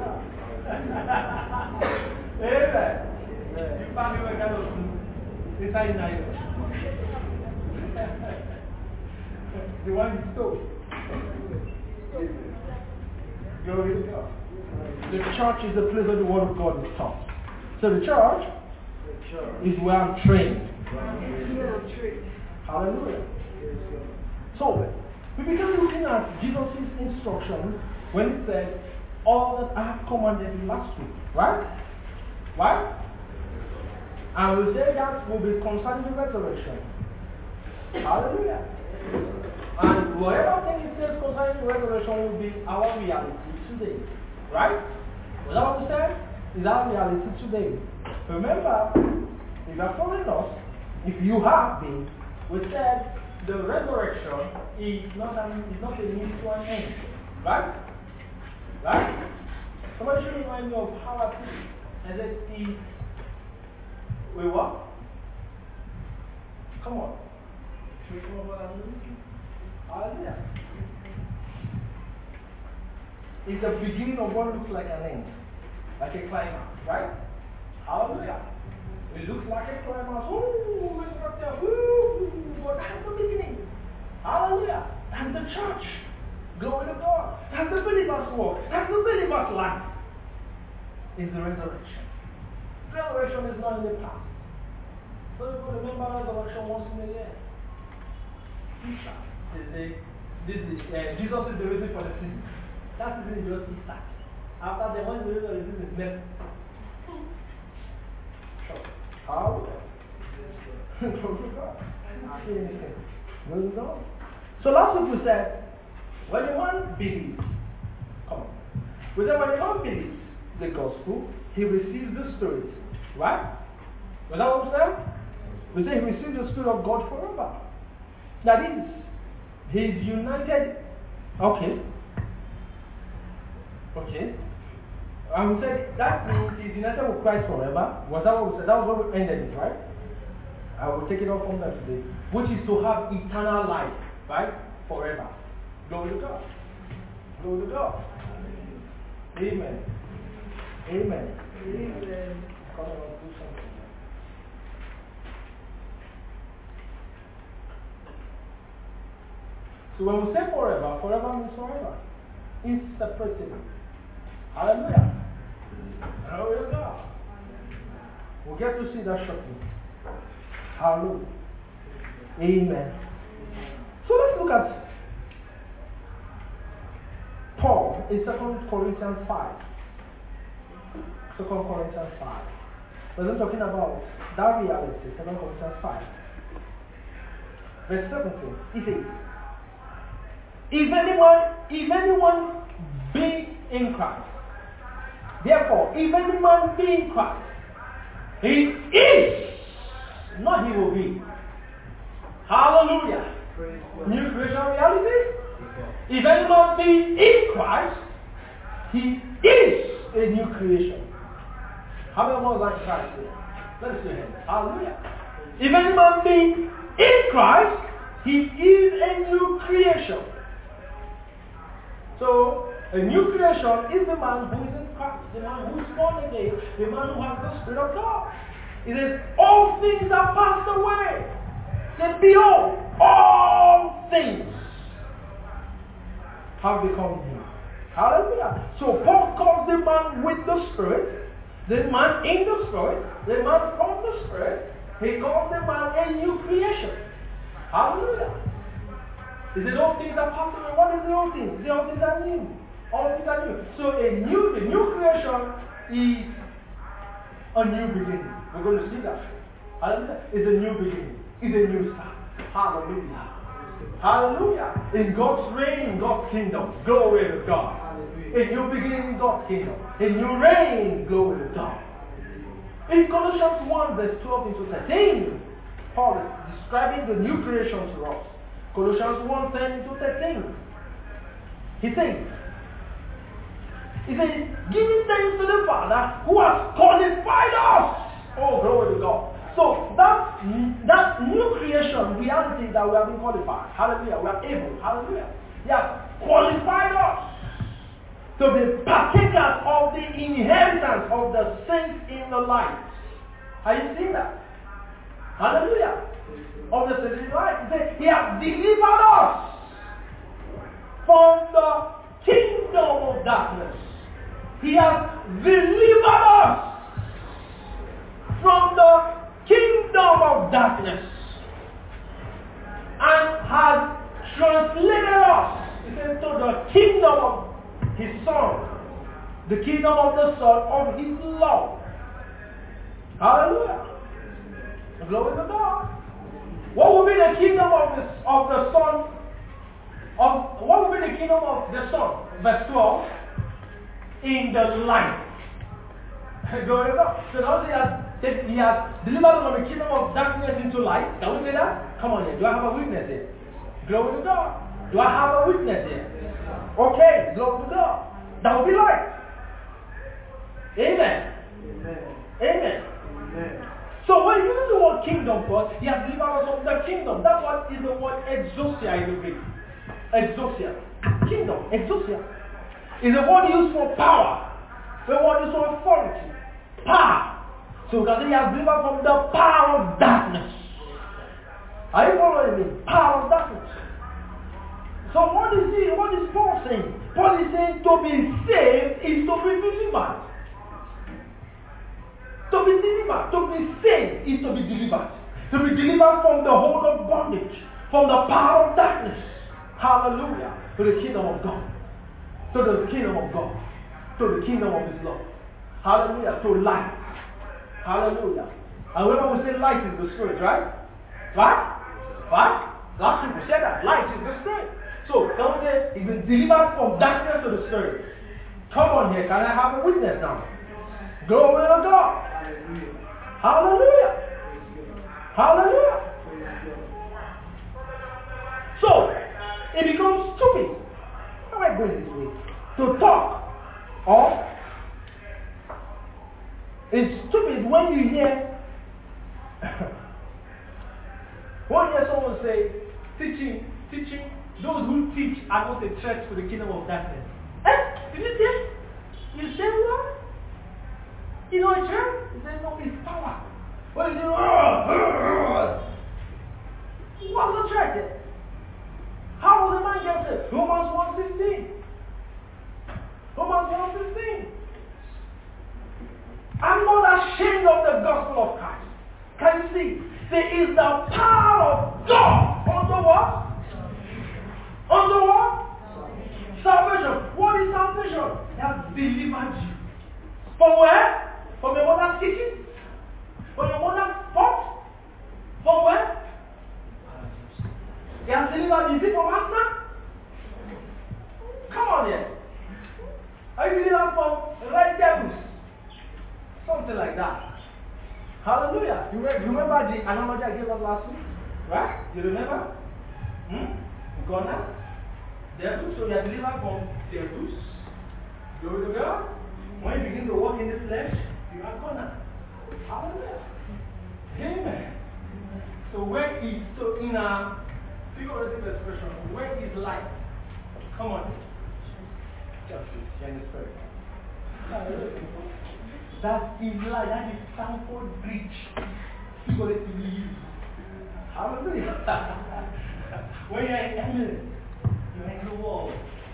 Amen. You probably were kind of inside Nigeria. The one you stole. Glory to God. The church is the place where the word of God is taught. So the church is where I'm trained. Hallelujah. So we began looking at Jesus' instructions when he said, all that I have commanded you last week. Right? Right? And we say that will be concerning the resurrection. Hallelujah. And whatever thing it says concerning the resurrection will be our reality today. Right? Was that what we said? Is our reality today. Remember, if you are following us, if you have been, we said the resurrection is not a means to an end. Right? Right? Somebody should remind me of how I put it. I said, if we what? Come on. Should we come on what I'm doing? Hallelujah. It's the beginning of what looks like an end. Like a climax, right? Hallelujah. It looks like a climax. Ooh, it's right there. Ooh, but that's the beginning. Hallelujah. And the church. Glory to God. That's the believer's work. That's the believer's life. Is the resurrection. Resurrection is not in the past. So you could remember resurrection once in a year. Easter is Jesus is the reason for the season. That season is just Easter. After the one the season is next. Sure. How? So last week we said, when a man believes, come on. We said when a man believes the gospel, he receives the Spirit. Right? Was that what we said? We said he receives the Spirit of God forever. That is, he is united. Okay. I would say that means he's united with Christ forever. Was that what we said? That was what we ended it, right? I will take it off from that today. Which is to have eternal life, right? Forever. Glory to God. Glory to God. Amen. Amen. Amen. Come on, do something. So when we say forever, forever means forever. Inseparable. Hallelujah. Glory to God. We'll get to see that shortly. Hallelujah. Amen. So let's look at Paul in 2 Corinthians 5. 2 Corinthians 5. We're talking about that reality, 2 Corinthians 5. Verse 17. He says, if anyone be in Christ, therefore, if any man be in Christ, he is, not he will be. Hallelujah. New creation reality. If any man be in Christ, he is a new creation. How many more like Christ here? Let us see him. Hallelujah. If any man be in Christ, he is a new creation. So, a new creation is the man who is in Christ, the man who is born again, the man who has the Spirit of God. It says, all things are passed away. Say, behold, all things have become new. Hallelujah. So Paul calls the man with the Spirit, the man in the Spirit, the man from the Spirit. He calls the man a new creation. Hallelujah. He says all things are passed away. What is the old things? The old things are new. All things are new. So the new creation is a new beginning. We're going to see that. Hallelujah. It's a new beginning. It's a new start. Hallelujah. Hallelujah. In God's reign, in God's kingdom. Glory to God. Hallelujah. A new beginning in God's kingdom. A new reign. Glory to God. In Colossians 1 verse 12 into 13, Paul is describing the new creation to us. Colossians 1 10 into 13. He says, giving thanks to the Father who has qualified us. Oh, glory to God. So that new creation reality that we have been qualified. Hallelujah. We are able. Hallelujah. He has qualified us to be partakers of the inheritance of the saints in the light. Have you seen that? Hallelujah. Of the saints in the light. He has delivered us from the kingdom of darkness. He has delivered us from the kingdom of darkness and has translated us into the kingdom of his Son, the kingdom of the Son of his love. Hallelujah. Glory to God. What will be the kingdom of the Son? What will be the kingdom of the Son? Verse 12. In the light. Glory to God. So now he has delivered us from the kingdom of darkness into light. Can we say that? Come on here. Do I have a witness here? Glory to God. Do I have a witness here? Okay. Glory to God. That will be light. Amen. Amen. Amen. Amen. So when you use the word kingdom first, he has delivered us from the kingdom. That's what is the word exousia in the Greek. Exousia. Kingdom. Exousia. Is a word used for power. The word used for authority. Power. So that he has delivered from the power of darkness. Are you following me? Power of darkness. So what is Paul saying? Paul is saying to be saved is to be delivered. To be delivered. To be saved is to be delivered. To be delivered from the hold of bondage. From the power of darkness. Hallelujah. To the kingdom of God. To the kingdom of God. To the kingdom of his love. Hallelujah. To light. Hallelujah. And whenever we say light is the spirit, right? Right? Right? Last week we said that. Light is the spirit. So, can we say, he's been delivered from darkness to the spirit. Come on here. Can I have a witness now? Glory to God. Hallelujah. Hallelujah. So, it becomes stupid. How am I going this way? To talk of It's stupid when you hear someone say, teaching, those who teach are not a threat to the kingdom of darkness. Did you say? You say what? You know a church? He says, no, it's power. What is it? What's the threat? How was the man get saved? Romans 1:16. Romans 1:16. I'm not ashamed of the gospel of Christ. Can you see? There is the power of God unto what? Unto what? Salvation. What is salvation? He has delivered you. From where? From your mother's kitchen? From your mother's pot? From where? He has delivered you. Is it from asthma? Come on here. Are you delivered from red devils? Something like that. Hallelujah. You remember the analogy I gave us last week? Right? You remember? Ghana? Devils. So you are delivered from devils. Glory to God. When you begin to walk in the flesh, you are Ghana. Hallelujah. Amen. So in a figurative expression, where is light? Come on. Just you're in the spirit. Hallelujah. That is light. That is Stanford Bridge. Figuratively used. Hallelujah. When you're in eminence, you're in the world.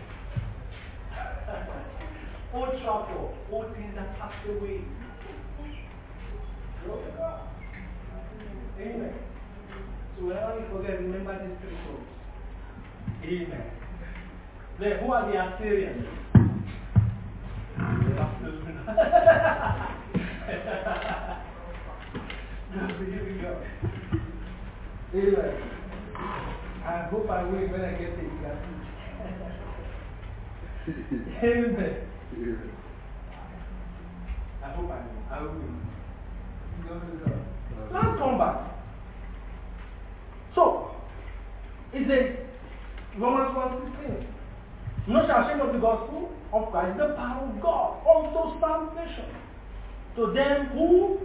Old Trafford, old things that pass away. Glory to God. Amen. So whenever you forget, remember these three words. Amen. Then who are the Assyrians? Here we go. Amen. I hope I win when I get to it. Amen. I hope I win. I will win. Let's come back. So, it says, Romans 1:16. Not ashamed of the gospel of Christ, the power of God unto salvation. To them who?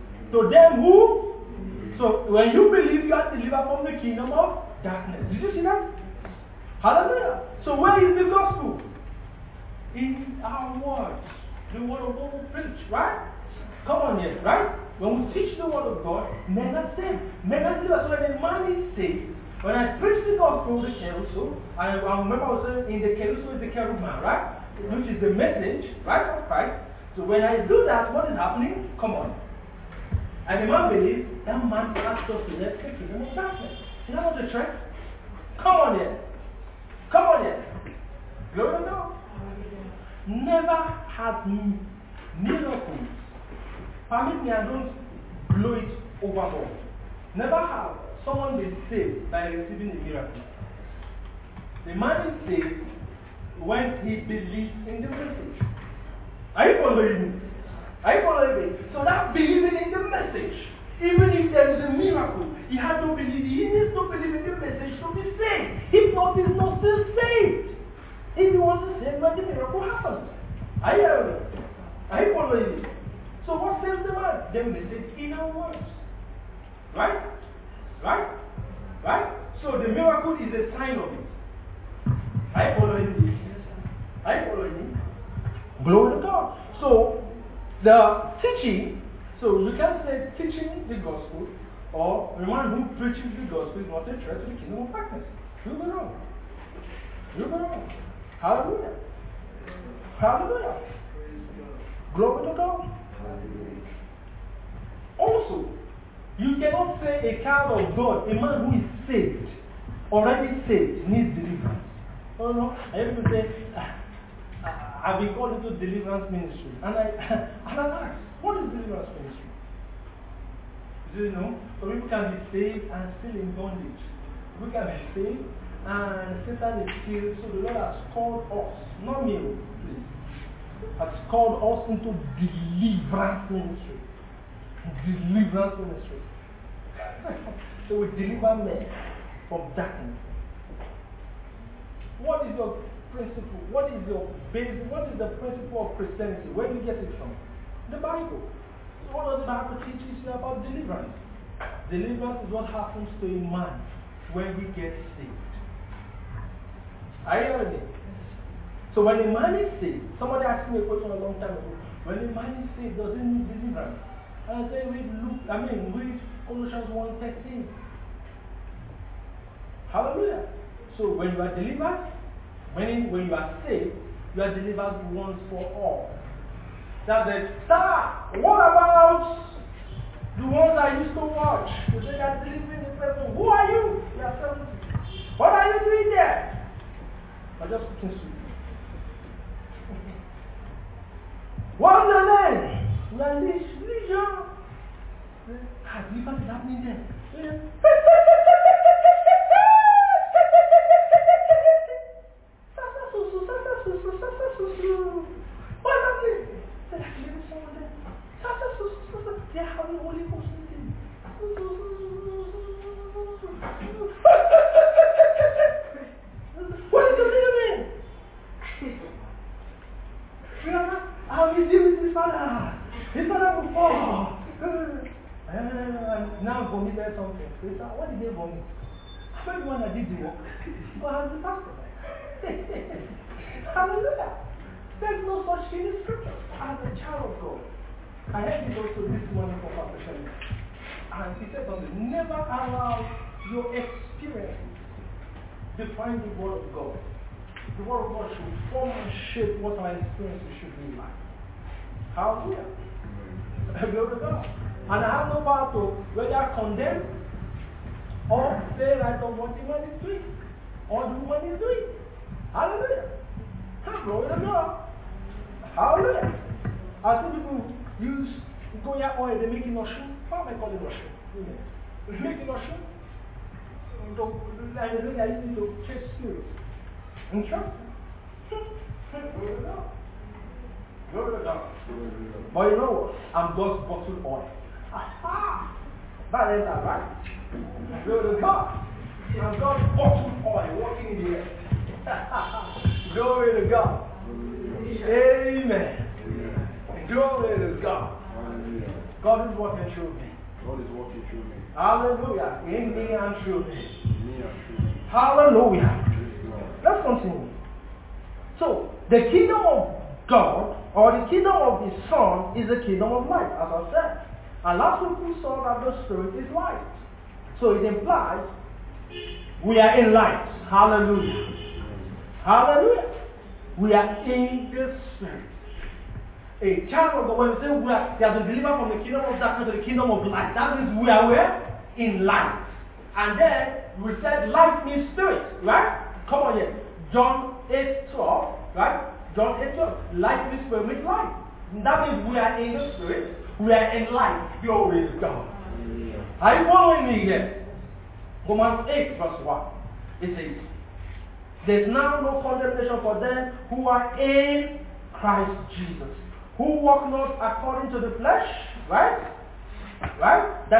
So when you believe, you are delivered from the kingdom of darkness. Did you see that? Hallelujah. So where is the gospel? In our words. The word of God we preach, right? Come on here, right? When we teach the word of God, men are saved. Men are saved. So when a man is saved, when I preach the gospel, the keruso, I remember I was saying in the keruso is the kerubman, right? Which is the message, right, of Christ. So when I do that, what is happening? Come on. And the man believes, that man asks us to left the kingdom of darkness. Is that not the truth? Come on here. Come on here. Glory to God. Never has miracles. Permit me, I don't blow it overboard. Never have someone been saved by receiving a miracle. The man is saved when he believes in the message. Are you following me? Are you following me? So that believing in the message, even if there is a miracle, he has to believe. He needs to believe in the message to be saved. If not, he's not still saved. If he wants to save, when the miracle happens. Are you hearing me? Are you following me? So what saves the man? The message in our words. Right? Right? Right? So the miracle is a sign of it. Are you following me? Are you following me? Glory to God. So the teaching, so you can say teaching the gospel, or the one who preaches the gospel is not a threat to the kingdom of darkness. You go wrong. You go wrong. Hallelujah. Hallelujah. Glory to God. Also, you cannot say a child of God, a man who is saved, already saved, needs deliverance. Oh no, I have to say, I've been called into deliverance ministry. And I ask, what is deliverance ministry? You know, so people can be saved and still in bondage. We can be saved and Satan is still, so the Lord has called us, not me, please, has called us into deliverance ministry. Deliverance ministry. So we deliver men from darkness. What is your principle? What is your base? What is the principle of Christianity? Where do you get it from? The Bible. what does the Bible teach us about deliverance? Deliverance is what happens to a man when he gets saved. Are you hearing me? So when a man is saved, somebody asked me a question a long time ago. When a man is saved, does he need deliverance? And I say, read Colossians 1:13. Hallelujah. So when you are delivered, when you are saved, you are delivered once for all. That's it. Sir, what about the ones I used to watch? They say they're delivering the person. Who are you? You are 70. What are you doing there? I'm just speaking sweet. What's your name? We are Leisure. Deliverance is happening there. What's happening? They're like living someone there. They're having Holy Ghost meeting. What is your name? I'm with his father. His father before. Now vomited something. He said, what did they vomit? I'm not the one that did the work. But I'm the pastor. Hallelujah. There's no such thing in scripture as a child of God. I heard this also this morning from Pastor Shelley. And he said something. Never allow your experience define the word of God. The word of God should form and shape what our experiences should be like. Hallelujah. Glory to God. And I have no power to whether condemn or say right on what the man is doing or the woman is doing. Hallelujah. Glory to God. Hallelujah. I see people use Goya oil, they make it notion. How am I calling notion? They make it notion. And they are using to chase spirits. Interesting. Glory to God. Glory to God. But you know what? I'm God's bottled oil. That is that, right? Glory to God. I'm God's bottled oil walking in the air. Glory to God. Amen. Glory to God. God is working through me. God is working through me. Hallelujah. In me and through me. Hallelujah. Let's continue. So, the kingdom of God, or the kingdom of the Son, is the kingdom of light, as I said. And last week we saw that the Spirit is light. So it implies we are in light. Hallelujah. Hallelujah. We are in the Spirit. A child of God, when we say we are been delivered from the kingdom of darkness to the kingdom of light, that means we are where? In light. And then we said light means spirit, right? Come on here. John 8:12, right? John 8:12. Light means spirit means light. That means we are in the Spirit. We are in light. Glory to God. Are you following me here? Romans 8 verse 1. It says, there's now no condemnation for them who are in Christ Jesus, who walk not according to the flesh, right? Right?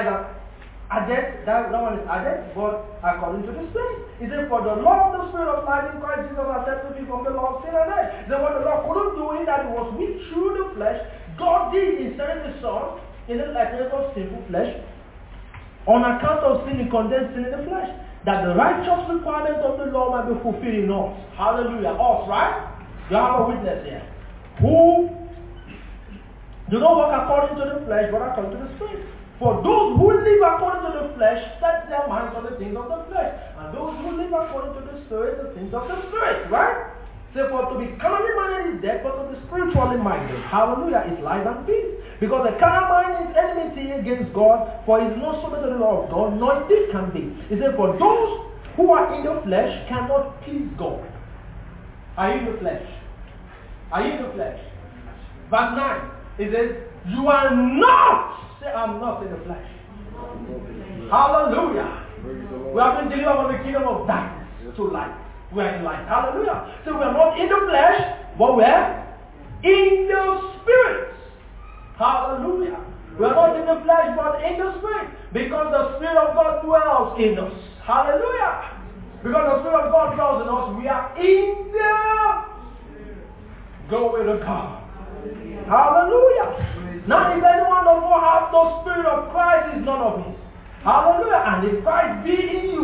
That one is added, but according to the Spirit. It says, for the law of the Spirit of life in Christ Jesus has set me from the law of sin and death. Then what the law couldn't do in that it was weak through the flesh, God did in sending the Son in the likeness of sinful flesh. On account of sin, he condemned sin in the flesh, that the righteous requirement of the law might be fulfilled in us. Hallelujah. Us, right? You have a witness here. Who do not walk according to the flesh, but according to the Spirit. For those who live according to the flesh set their minds on the things of the flesh. And those who live according to the Spirit, the things of the Spirit. Right? So for to be carnally minded is death, but to be spiritually minded, hallelujah, is life and peace. Because the carnal mind is enmity against God, for it is not subject to the law of God, nor indeed can be. He said, for those who are in the flesh cannot please God. Are you in the flesh? Are you in the flesh? Verse 9, it says, you are not. Say, I'm not in the flesh. Hallelujah. We have been delivered from the kingdom of darkness to light. We are in light. Hallelujah. So we are not in the flesh, but we are in the Spirit. Hallelujah. We are not in the flesh, but in the Spirit. Because the Spirit of God dwells in us. Hallelujah. Because the Spirit of God dwells in us, we are in the glory to God. Hallelujah. Now, if anyone of us have the Spirit of Christ is none of his. Hallelujah. And if Christ be in you,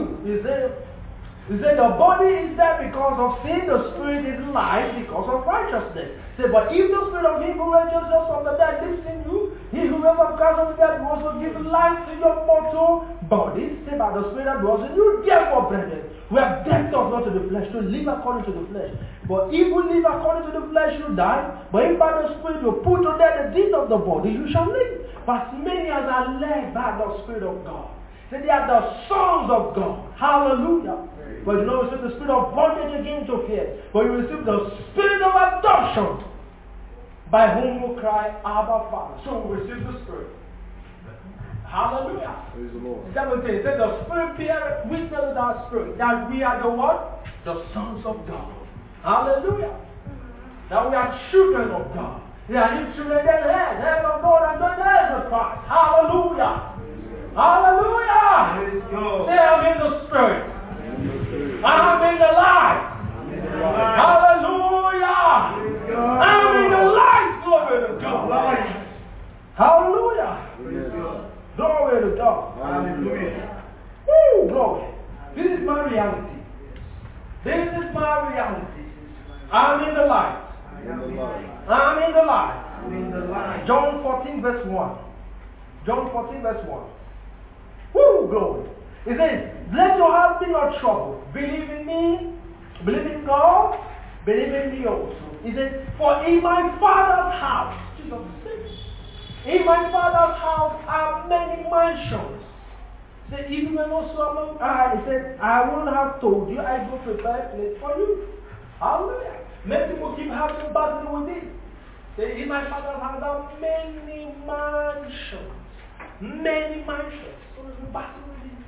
he said the body is there because of sin, the Spirit is life because of righteousness. He said, but if the Spirit of him who raised Jesus from the dead lives in you, he who raised up Christ from the dead will also give life to your mortal bodies. Say by the Spirit that dwells in you, therefore, brethren, we are debtors not to the flesh, to live according to the flesh. But if we live according to the flesh, you die. But if by the Spirit you put to death the deeds of the body, you shall live. But as many as are led by the Spirit of God, say they are the sons of God. Hallelujah. But you don't receive the spirit of bondage again to fear, but you receive the spirit of adoption, by whom you cry, Abba, Father. So we receive the Spirit. Hallelujah. Praise the Lord. 17, it says the Spirit beareth witness with our spirit that we are the what? The sons of God. Hallelujah. That we are children of God. They are his children, then heirs of God and the heirs of Christ. Hallelujah. Hallelujah. Say, I'm in the Spirit. I'm in the light. Hallelujah. I'm in the light. Glory to God. Hallelujah. Glory to God. Hallelujah. Woo, glory. This is my reality. This is my reality. I'm in the light. I'm in the light. John 14 verse 1. John 14 verse 1. Woo, glory. It says, let your heart be not troubled. Believe in me. Believe in God. Believe in me also. It says, for in my Father's house, Jesus says, in my Father's house are many mansions. Say, if you were not so among, he said, I wouldn't have told you, I go prepare a place for you. Hallelujah. Many people keep having battle with it. Say, in my Father's house are many mansions. Many mansions. So there's a battle with it.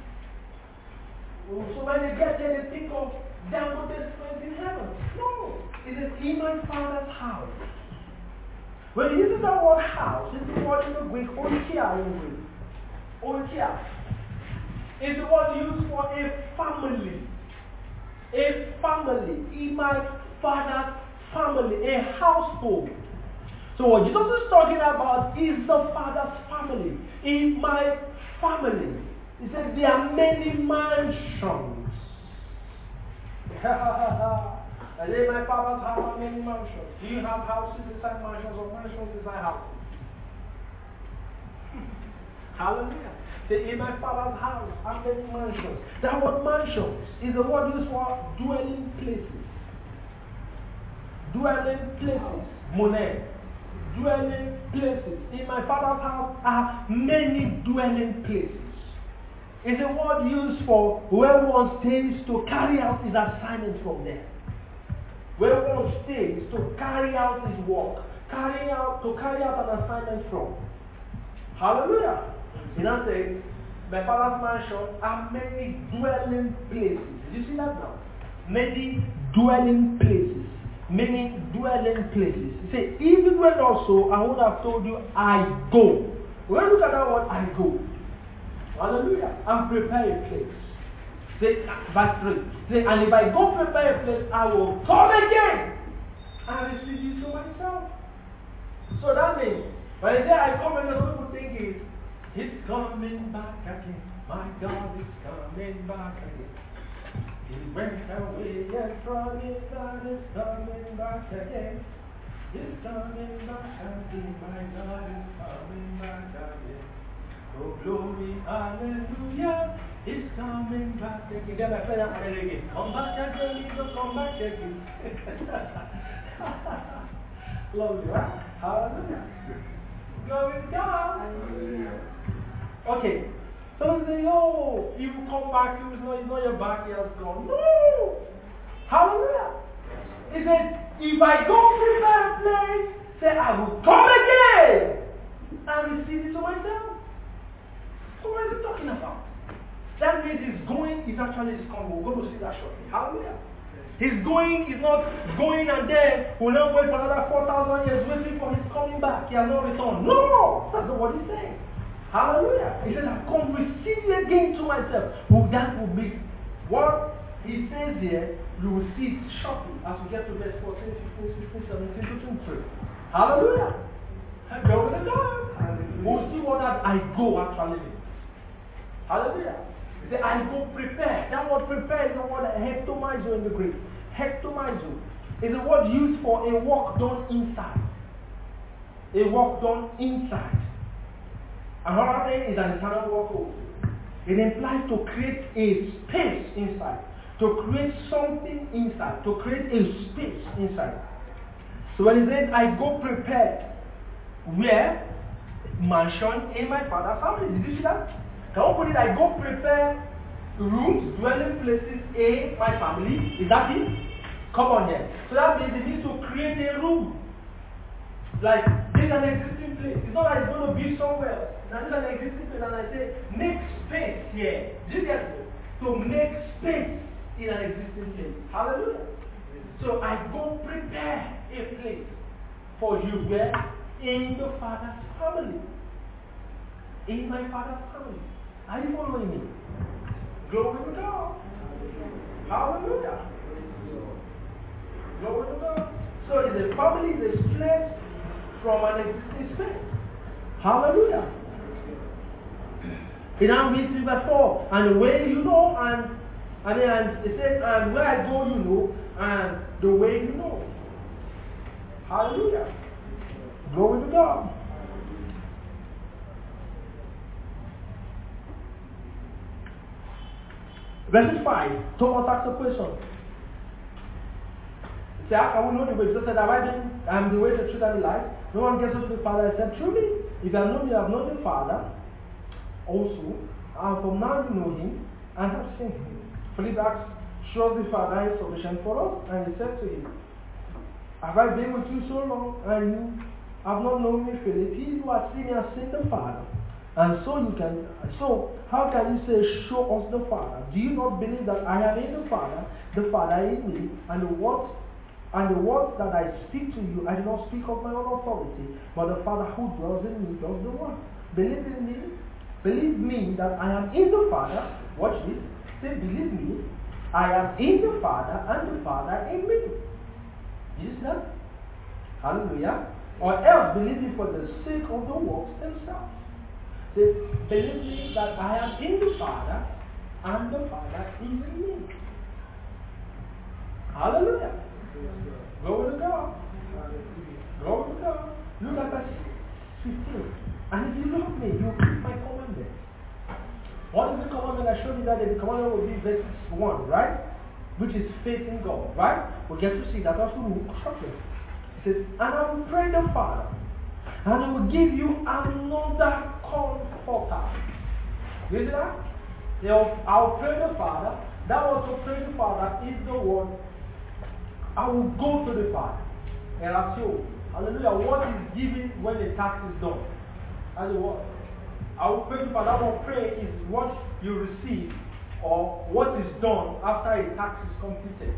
So when they get there, they think of down to this place in heaven. No. It is in my Father's house. When you use the word house, it's the word in the Greek, oikia in Greek. Oikia. It's the word used for a family. A family. In my Father's family. A household. So what Jesus is talking about is the Father's family. In my family. He says there are many mansions. And in my Father's house are many mansions. Do you have houses inside mansions or mansions inside houses? Hallelujah. Say, in my Father's house are many mansions. That word mansions is the word used for dwelling places. Dwelling places. Monet. Dwelling places. In my Father's house are many dwelling places. It's a word used for where one stays to carry out his assignment from there. Where one stays to carry out his work, to carry out an assignment from. Hallelujah. You know, say, my Father's mansion are many dwelling places. Did you see that now? Many dwelling places. Many dwelling places. You say, even when also I would have told you, I go. When you look at that word, I go. Hallelujah. And prepare a place. Say, verse 3. Say, and if I go prepare a place, I will come again and receive you to myself. So that means, when I say I come again, some people think he's coming back again. My God is coming back again. He went away and promised that he's coming back again. He's coming back again. My God is coming back again. Oh, glory, hallelujah, it's coming back again. Then I play that one again. Come back again, Jesus, come back again. Lovely, right? Hallelujah. Glory to God. Hallelujah. Okay. Someone say, oh, you come back, it's not your back, he has gone. No. Hallelujah. He said, if I go prepare a place, say, I will come again and receive it to myself. So what is he talking about? That means he's going, he's actually coming. We're going to see that shortly. Hallelujah. He's going, he's not going and then we'll not wait for another 4,000 years waiting for his coming back. He has not returned. No! That's not what he's saying. Hallelujah. He says, I've come receive you again to myself. Well, that will be what he says here. You will see it shortly as we get to verse 14, 15, 16, 17 to 23. Hallelujah. Glory to God. Hallelujah. We'll see what that I go actually means. Hallelujah. He said, I go prepare. That word prepare is the word hectomizo in the Greek. Hectomizo is a word used for a work done inside. A work done inside. Another thing is an internal work also. It implies to create a space inside. To create something inside. To create a space inside. So when he says, I go prepare, where? Mansion in my father's family. Did you see that? Can we put it, I go prepare rooms, dwelling places in my family. Is that it? Come on here. So that means it means to create a room. Like, this is an existing place. It's not like it's going to be somewhere else. Now this is an existing place and I say, make space here. Do you get it? To make space in an existing place. Hallelujah. So I go prepare a place for you where? In the Father's family. In my Father's family. Are you following me? Glory to God. Hallelujah. Glory to God. So the family is a place from an existing space. Hallelujah. It now reads in verse 4. And the way you know, and it says, and where I go you know, and the way you know. Hallelujah. Glory to God. Verse 5. Thomas asks a question. He said, how can we know the way? Jesus said, I'm the way, the truth, and the life. No one gets to the Father except through me. If you have known me, you have known the Father also. And from now you know him and have seen him. Philip asked, surely the Father is sufficient for us. And he said to him, have I been with you so long, and you have not known me, Philip? He who has seen me has seen the Father. And so how can you say, show us the Father? Do you not believe that I am in the Father in me, and the words that I speak to you, I do not speak of my own authority, but the Father who dwells in me does the work. Believe in me. Believe me that I am in the Father. Watch this. Say, believe me. I am in the Father, and the Father in me. You see that? Hallelujah. Or else believe me for the sake of the works themselves. Say, believe me that I am in the Father, and the Father is in me. Hallelujah. Glory to God. Glory to God. Look at verse 15. And if you love me, you keep my commandments. What is the commandment? I showed you that the commandment will be verse 1, right? Which is faith in God, right? We'll get to see that also shortly. It says, and I will pray the Father, and I will give you another comforter. You see that? I'll pray the Father. That word to pray the Father is the word, I will go to the Father. And I'll show. Hallelujah. What is given when the task is done? That's the word. I will pray the Father. That word pray is what you receive or what is done after a task is completed.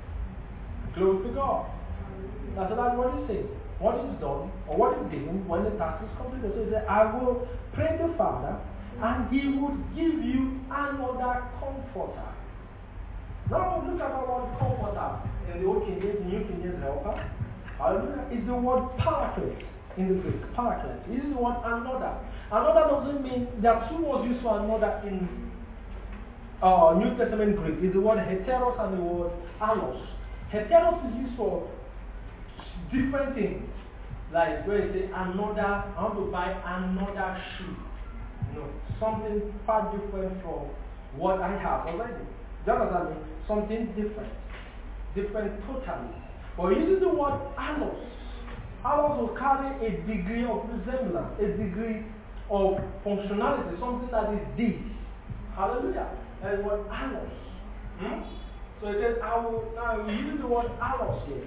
Glory to God. That's what he's saying. What is done or what is given when the task is completed. So he said, I will pray the Father, and he would give you another comforter. Now look at our word comforter in the Old King James, New King James helper. Hallelujah. Is the word paraclete in the Greek. Paraclete. This is the word another. Another doesn't mean, there are two words used for another in New Testament Greek. Is the word heteros and the word allos. Heteros is used for different things. Like where you say another, I want to buy another shoe. No, something far different from what I have already. That doesn't mean something different. Different totally. But using the word allos. Allos will carry a degree of resemblance, a degree of functionality, something that is this. Hallelujah. That is what allos. So it says, now we use the word allos here.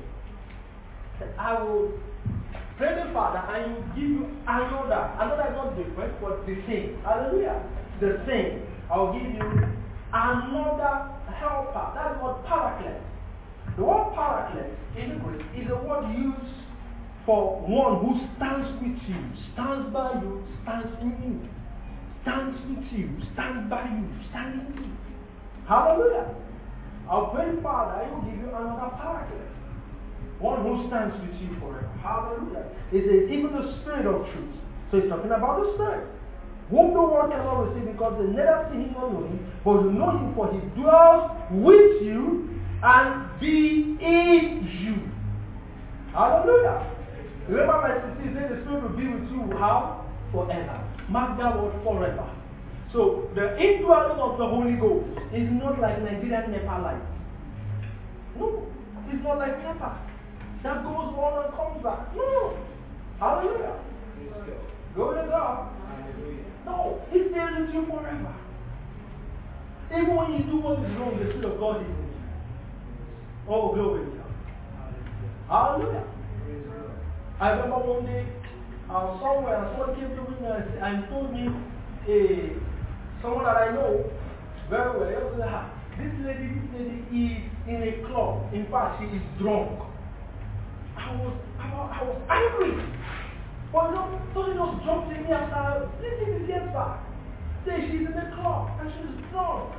I will pray the Father and he will give you another. Another is not different, but the same. Hallelujah. The same. I will give you another helper. That's what paraclete. The word paraclete in the Greek is a word used for one who stands with you, stands by you, stands in you. Stands with you, stands by you, stands in you. Hallelujah. I'll pray the Father, I will give you another paraclete. One who stands with you forever. Hallelujah. It is even the Spirit of truth. So So he's talking about the Spirit. Whom the world cannot receive because they never see him nor know him, but you know him for he dwells with you and be in you. Hallelujah. Remember my sister said the Spirit will be with you how? Forever. Mark that word, forever. So the indwelling of the Holy Ghost is not like Nigerian NEPA light. No, it's not like NEPA. That goes on and comes back. No. Hallelujah. Glory to God. No, he stays with you forever. Even when you do what is wrong, the Spirit of God is in you. Oh, glory to God. Hallelujah. I remember one day, somewhere, someone came to me and told me, someone that I know very well, he said, this lady is in a club. In fact, she is drunk. I was angry. But somebody just dropped in me after 15 years back. Say she's in the club and she's drunk.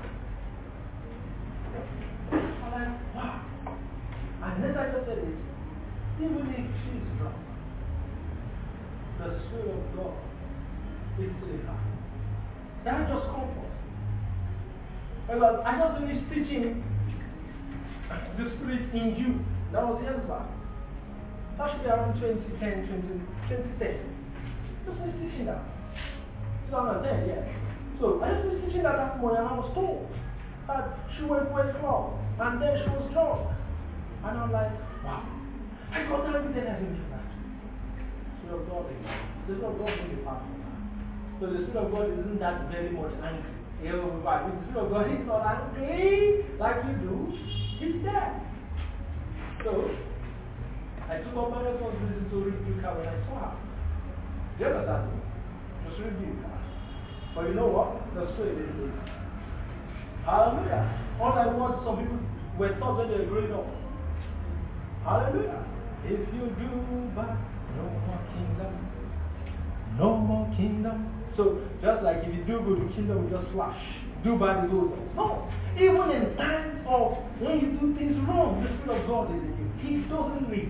I'm like, wow. And then I just said this, even if she's drunk, the Spirit of God is still in her. That just comfort. Because I just finished teaching the Spirit in you. That was years back. That should be around 2010. Just finished teaching that. 2010, yeah. So I just finished teaching that morning and I was told that she went to a club and then she was drunk. And I'm like, wow. I got that everything I didn't do that. Spirit of God is the Spirit of God is the part of that. So the Spirit of God isn't that very much angry. The Spirit of God is not angry like you do. He's there. So I took up my responsibility to rebuke her when I saw her. Do you understand me? Just rebuke her. But you know what? The Spirit is in her. Hallelujah. Unlike what some people were taught when they were growing up. Hallelujah. If you do bad, no more kingdom. No more kingdom. So just like if you do good, the kingdom will just flash. Do bad, it goes on. No. Even in times of when you do things wrong, the Spirit of God is in you. He doesn't leave.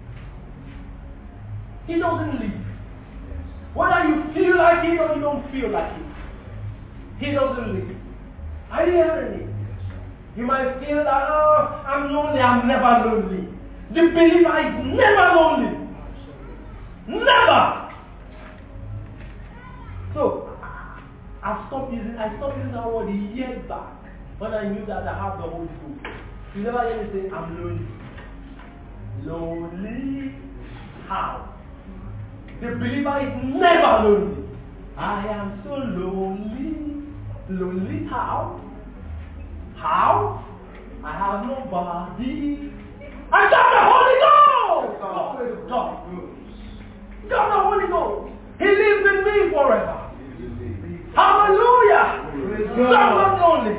He doesn't leave. Whether you feel like it or you don't feel like it, He doesn't leave. Are you hearing me? You might feel that, oh, I'm lonely. I'm never lonely. The believer is never lonely. Never. So, I stopped using that word years back when I knew that I have the Holy Ghost. You never hear me say, I'm lonely. Lonely? How? The believer is never lonely. I am so lonely. Lonely how? How? I have nobody. I got the Holy Ghost! God. Got the Holy Ghost. He lives in me forever. Hallelujah. So I'm not lonely.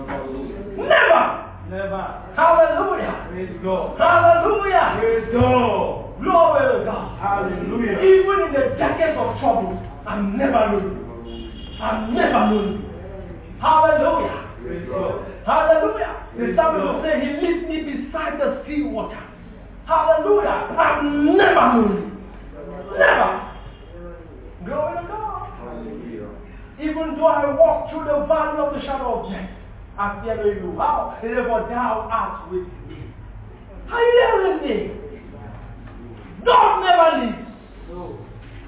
Never. Hallelujah. Praise God. Hallelujah. Praise God. Glory to God. Hallelujah. Even in the darkest of troubles, I'm never lonely. I'm never lonely. Hallelujah. Praise God. Hallelujah. The psalmist will say, He leads me beside the sea water. Hallelujah. I'm never lonely. Never. Glory to God. Hallelujah. Even though I walk through the valley of the shadow of death, I fear no evil. How? Therefore thou art with me. Are you hearing me? God never leaves. No.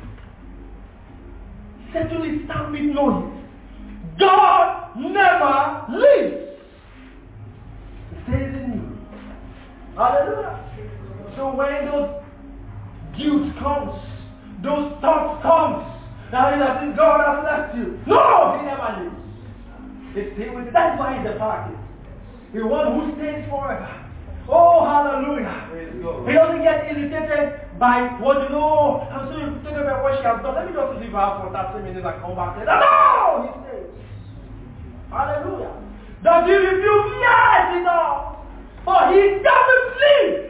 Certainly stand with noise. God never leaves. He stays in you. Hallelujah. So when those guilt comes, those thoughts comes, now you think God has left you. No, He never leaves. He stays with you. That's why He's the paraclete. The one who stays forever. Oh, hallelujah. He doesn't get irritated by what you know. I'm so irritated by what she has done. Let me just leave her for 30 minutes and come back. No! He stays. Hallelujah. Does He rebuke? Yes, He does. But He doesn't leave.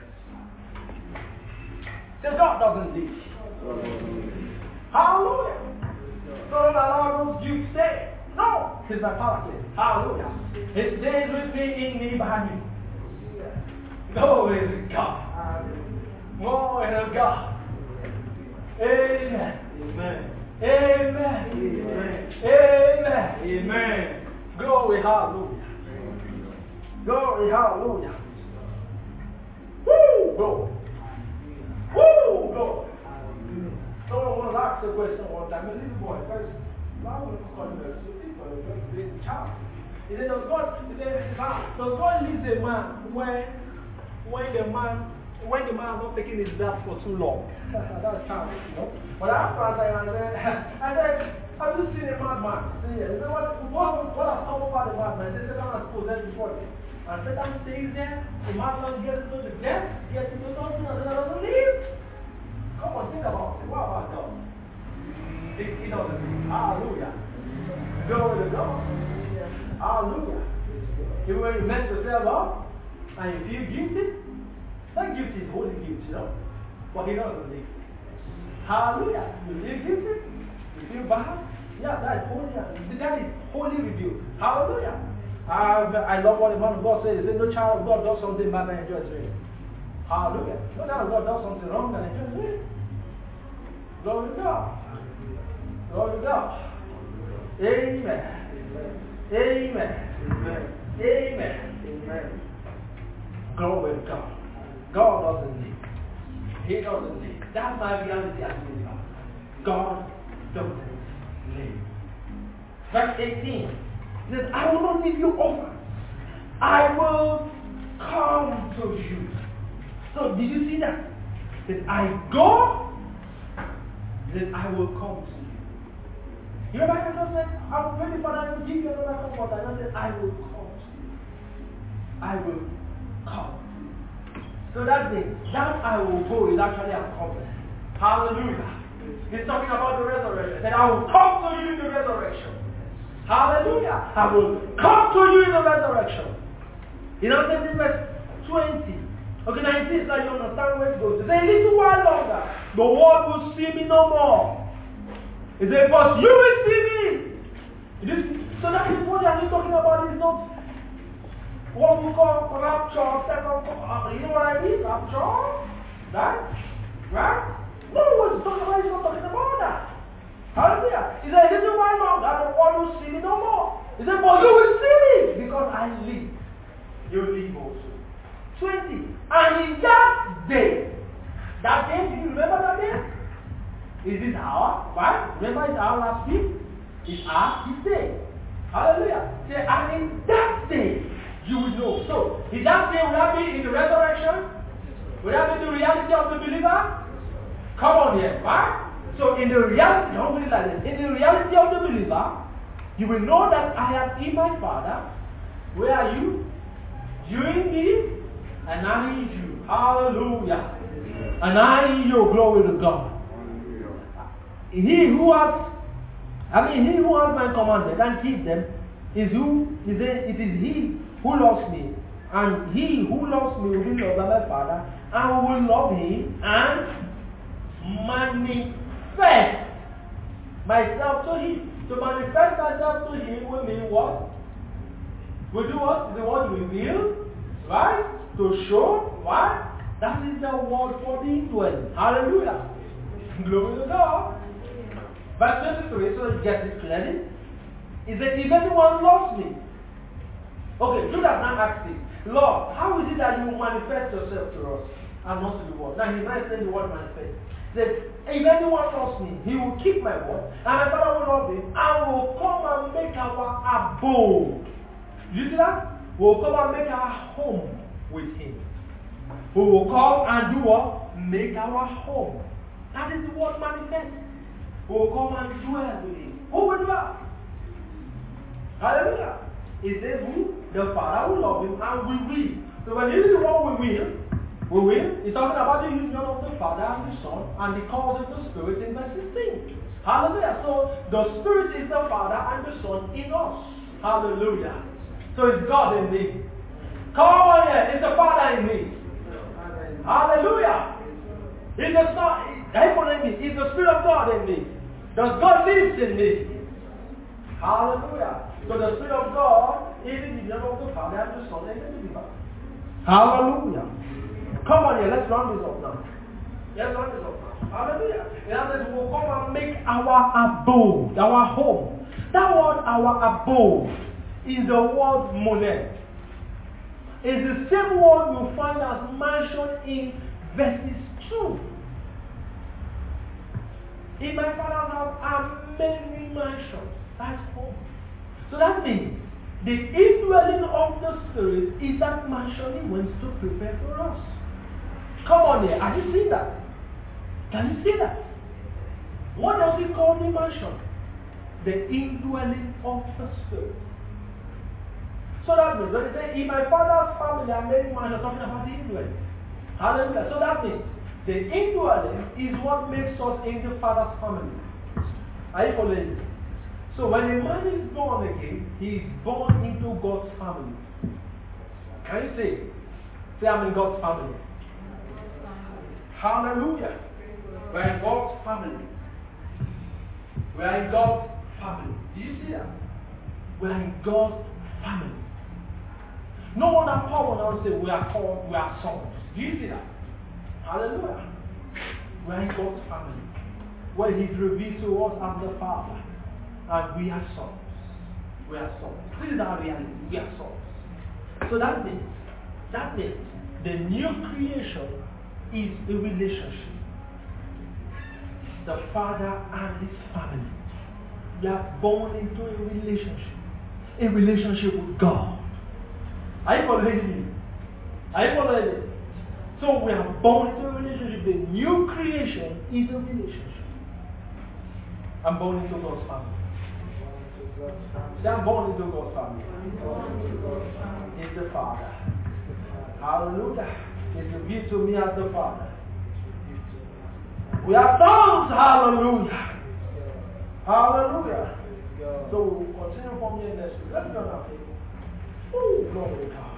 So God doesn't leave. Hallelujah. So don't allow those Jews stay. No. He's my paraclete. Hallelujah. He stays with me, in me, by me. Glory to God. Glory to God. Amen. Amen. Amen. Amen. Amen. Amen. Glory, hallelujah. Glory, hallelujah. Woo, glory. Woo, glory. Someone once asked a question one time, a little boy, first, why would you call him a stupid or a great child? He said, does God leave a man when the man has not taken his bath for too long? That's childish, you know. But after I said, have you seen a madman? He said, what has come over the madman? He said, Satan has possessed his body. And Satan stays there, the madman gets into the death, gets into something, and then doesn't leave. Come on, think about it. What about God? He doesn't leave. Hallelujah. Glory to God. Hallelujah. Even when you mess yourself up and you feel guilty, that guilt is holy guilt, you know. But he doesn't leave. Hallelujah. You feel guilty? You feel bad? Yeah, that is holy. That is holy rebuke. Hallelujah. I love what the man of God says. He said, no child of God does something bad and enjoys it. Hallelujah. No child of God does something wrong and enjoys it. Glory to God. Glory to God. Amen. Amen. Amen. Amen. Amen. Glory to God. God doesn't leave. He doesn't leave. That's my reality as a believer. God doesn't leave. Verse 18 says, I will not leave you orphans. I will come to you. So did you see that? That I go, then I will come to you. You remember Jesus said, I will pray, Father, I will give you another comfort. And I said, I will come to you. I will come. So that means that I will go is actually a promise. Hallelujah. He's talking about the resurrection. That I will come to you in the resurrection. Hallelujah. I will come to you in the resurrection. You know, this is verse 20. Okay, 19, so you understand where it goes. It says, a little while longer, the world will see me no more. It says, but you will see me. So that is what I'm talking about. Is not what we call rapture, second, you know what I mean? Rapture? Right? Right? No, what he's talking about is not talking about that. Hallelujah. He said, a little while longer, the world will see me no more. He said, but you will see me because I live. You live also. 20. And in that day, do you remember that day? Is this hour, right? Remember it's our last week? It's our this day. Hallelujah. Say, and in that day, you will know. So, in that day, will that be in the resurrection? Will that be the reality of the believer? Come on here, right? So, in the reality, don't put it like this. In the reality of the believer, you will know that I am in my Father. Where are you? You in me, and I in you. Hallelujah. And I in you. Glory to God. He who has my commandment and keep them it is he who loves me. And he who loves me will be loved by my Father, and will love him and manifest myself to him. To manifest myself to him will mean what? Will do what? Is the word reveal, right? To show, what? That is the word for the indwelling. Hallelujah. Glory to God. Verse 23, so you get it clearly. Is that if anyone loves me, okay, Judas now asks him, Lord, how is it that you manifest yourself to us and not to the world? Now he might say the word manifest. He says, if anyone loves me, he will keep my word, and my Father will love him, and will come and make our abode. Do you see that? We will come and make our home with him. We will come and do what? Make our home. That is the word manifest. We will come and dwell with him. Who will dwell? Hallelujah. It says who? The Father will love him and we will. So when you use the word we will, it's talking about the union of the Father and the Son, and he calls it the Spirit in verse 16. Hallelujah. So the Spirit is the Father and the Son in us. Hallelujah. So it's God in me. Come on here. It's the Father in me. Hallelujah. It's the Son in me. It's the Spirit of God in me. Does God live in me? Hallelujah. So the Spirit of God is in the union of the Father and the Son and the believer. Hallelujah. Come on here. Let's round this up now. Let's round this up now. Hallelujah. In other words, we'll come and make our abode, our home. That word, our abode, is the word monet. It's the same word you find as mentioned in verses 2. In my father's house are many mansions. That's home. So that means the indwelling of the Spirit is that mansion He wants to prepare for us. Come on here. Have you seen that? Can you see that? What does He call the mansion? The indwelling of the Spirit. So that means when He says, in my father's family are many mansions, talking about the indwelling. Hallelujah. So that means the indwelling is what makes us in the Father's family. Are you following? So when a man is born again, he is born into God's family. Can you say I'm in God's family? Hallelujah. We are in God's family. We are in God's family. Do you see that? We are in God's family. No other power now say we are sons. Do you see that? Hallelujah. We are in God's family. Where He's revealed to us as the Father. And we are sons. We are sons. This is our reality. We are sons. So that means the new creation is a relationship. The Father and His family. We are born into a relationship. A relationship with God. Are you following me? Are you following me? So we are born into a relationship. The new creation is a relationship. I'm born into God's family. Say, I'm born into God's family. It's the Father. Hallelujah. It's revealed to me as the Father. We are sons. Hallelujah. Hallelujah. So we'll continue from here next week. Let's go now. Oh, glory to God.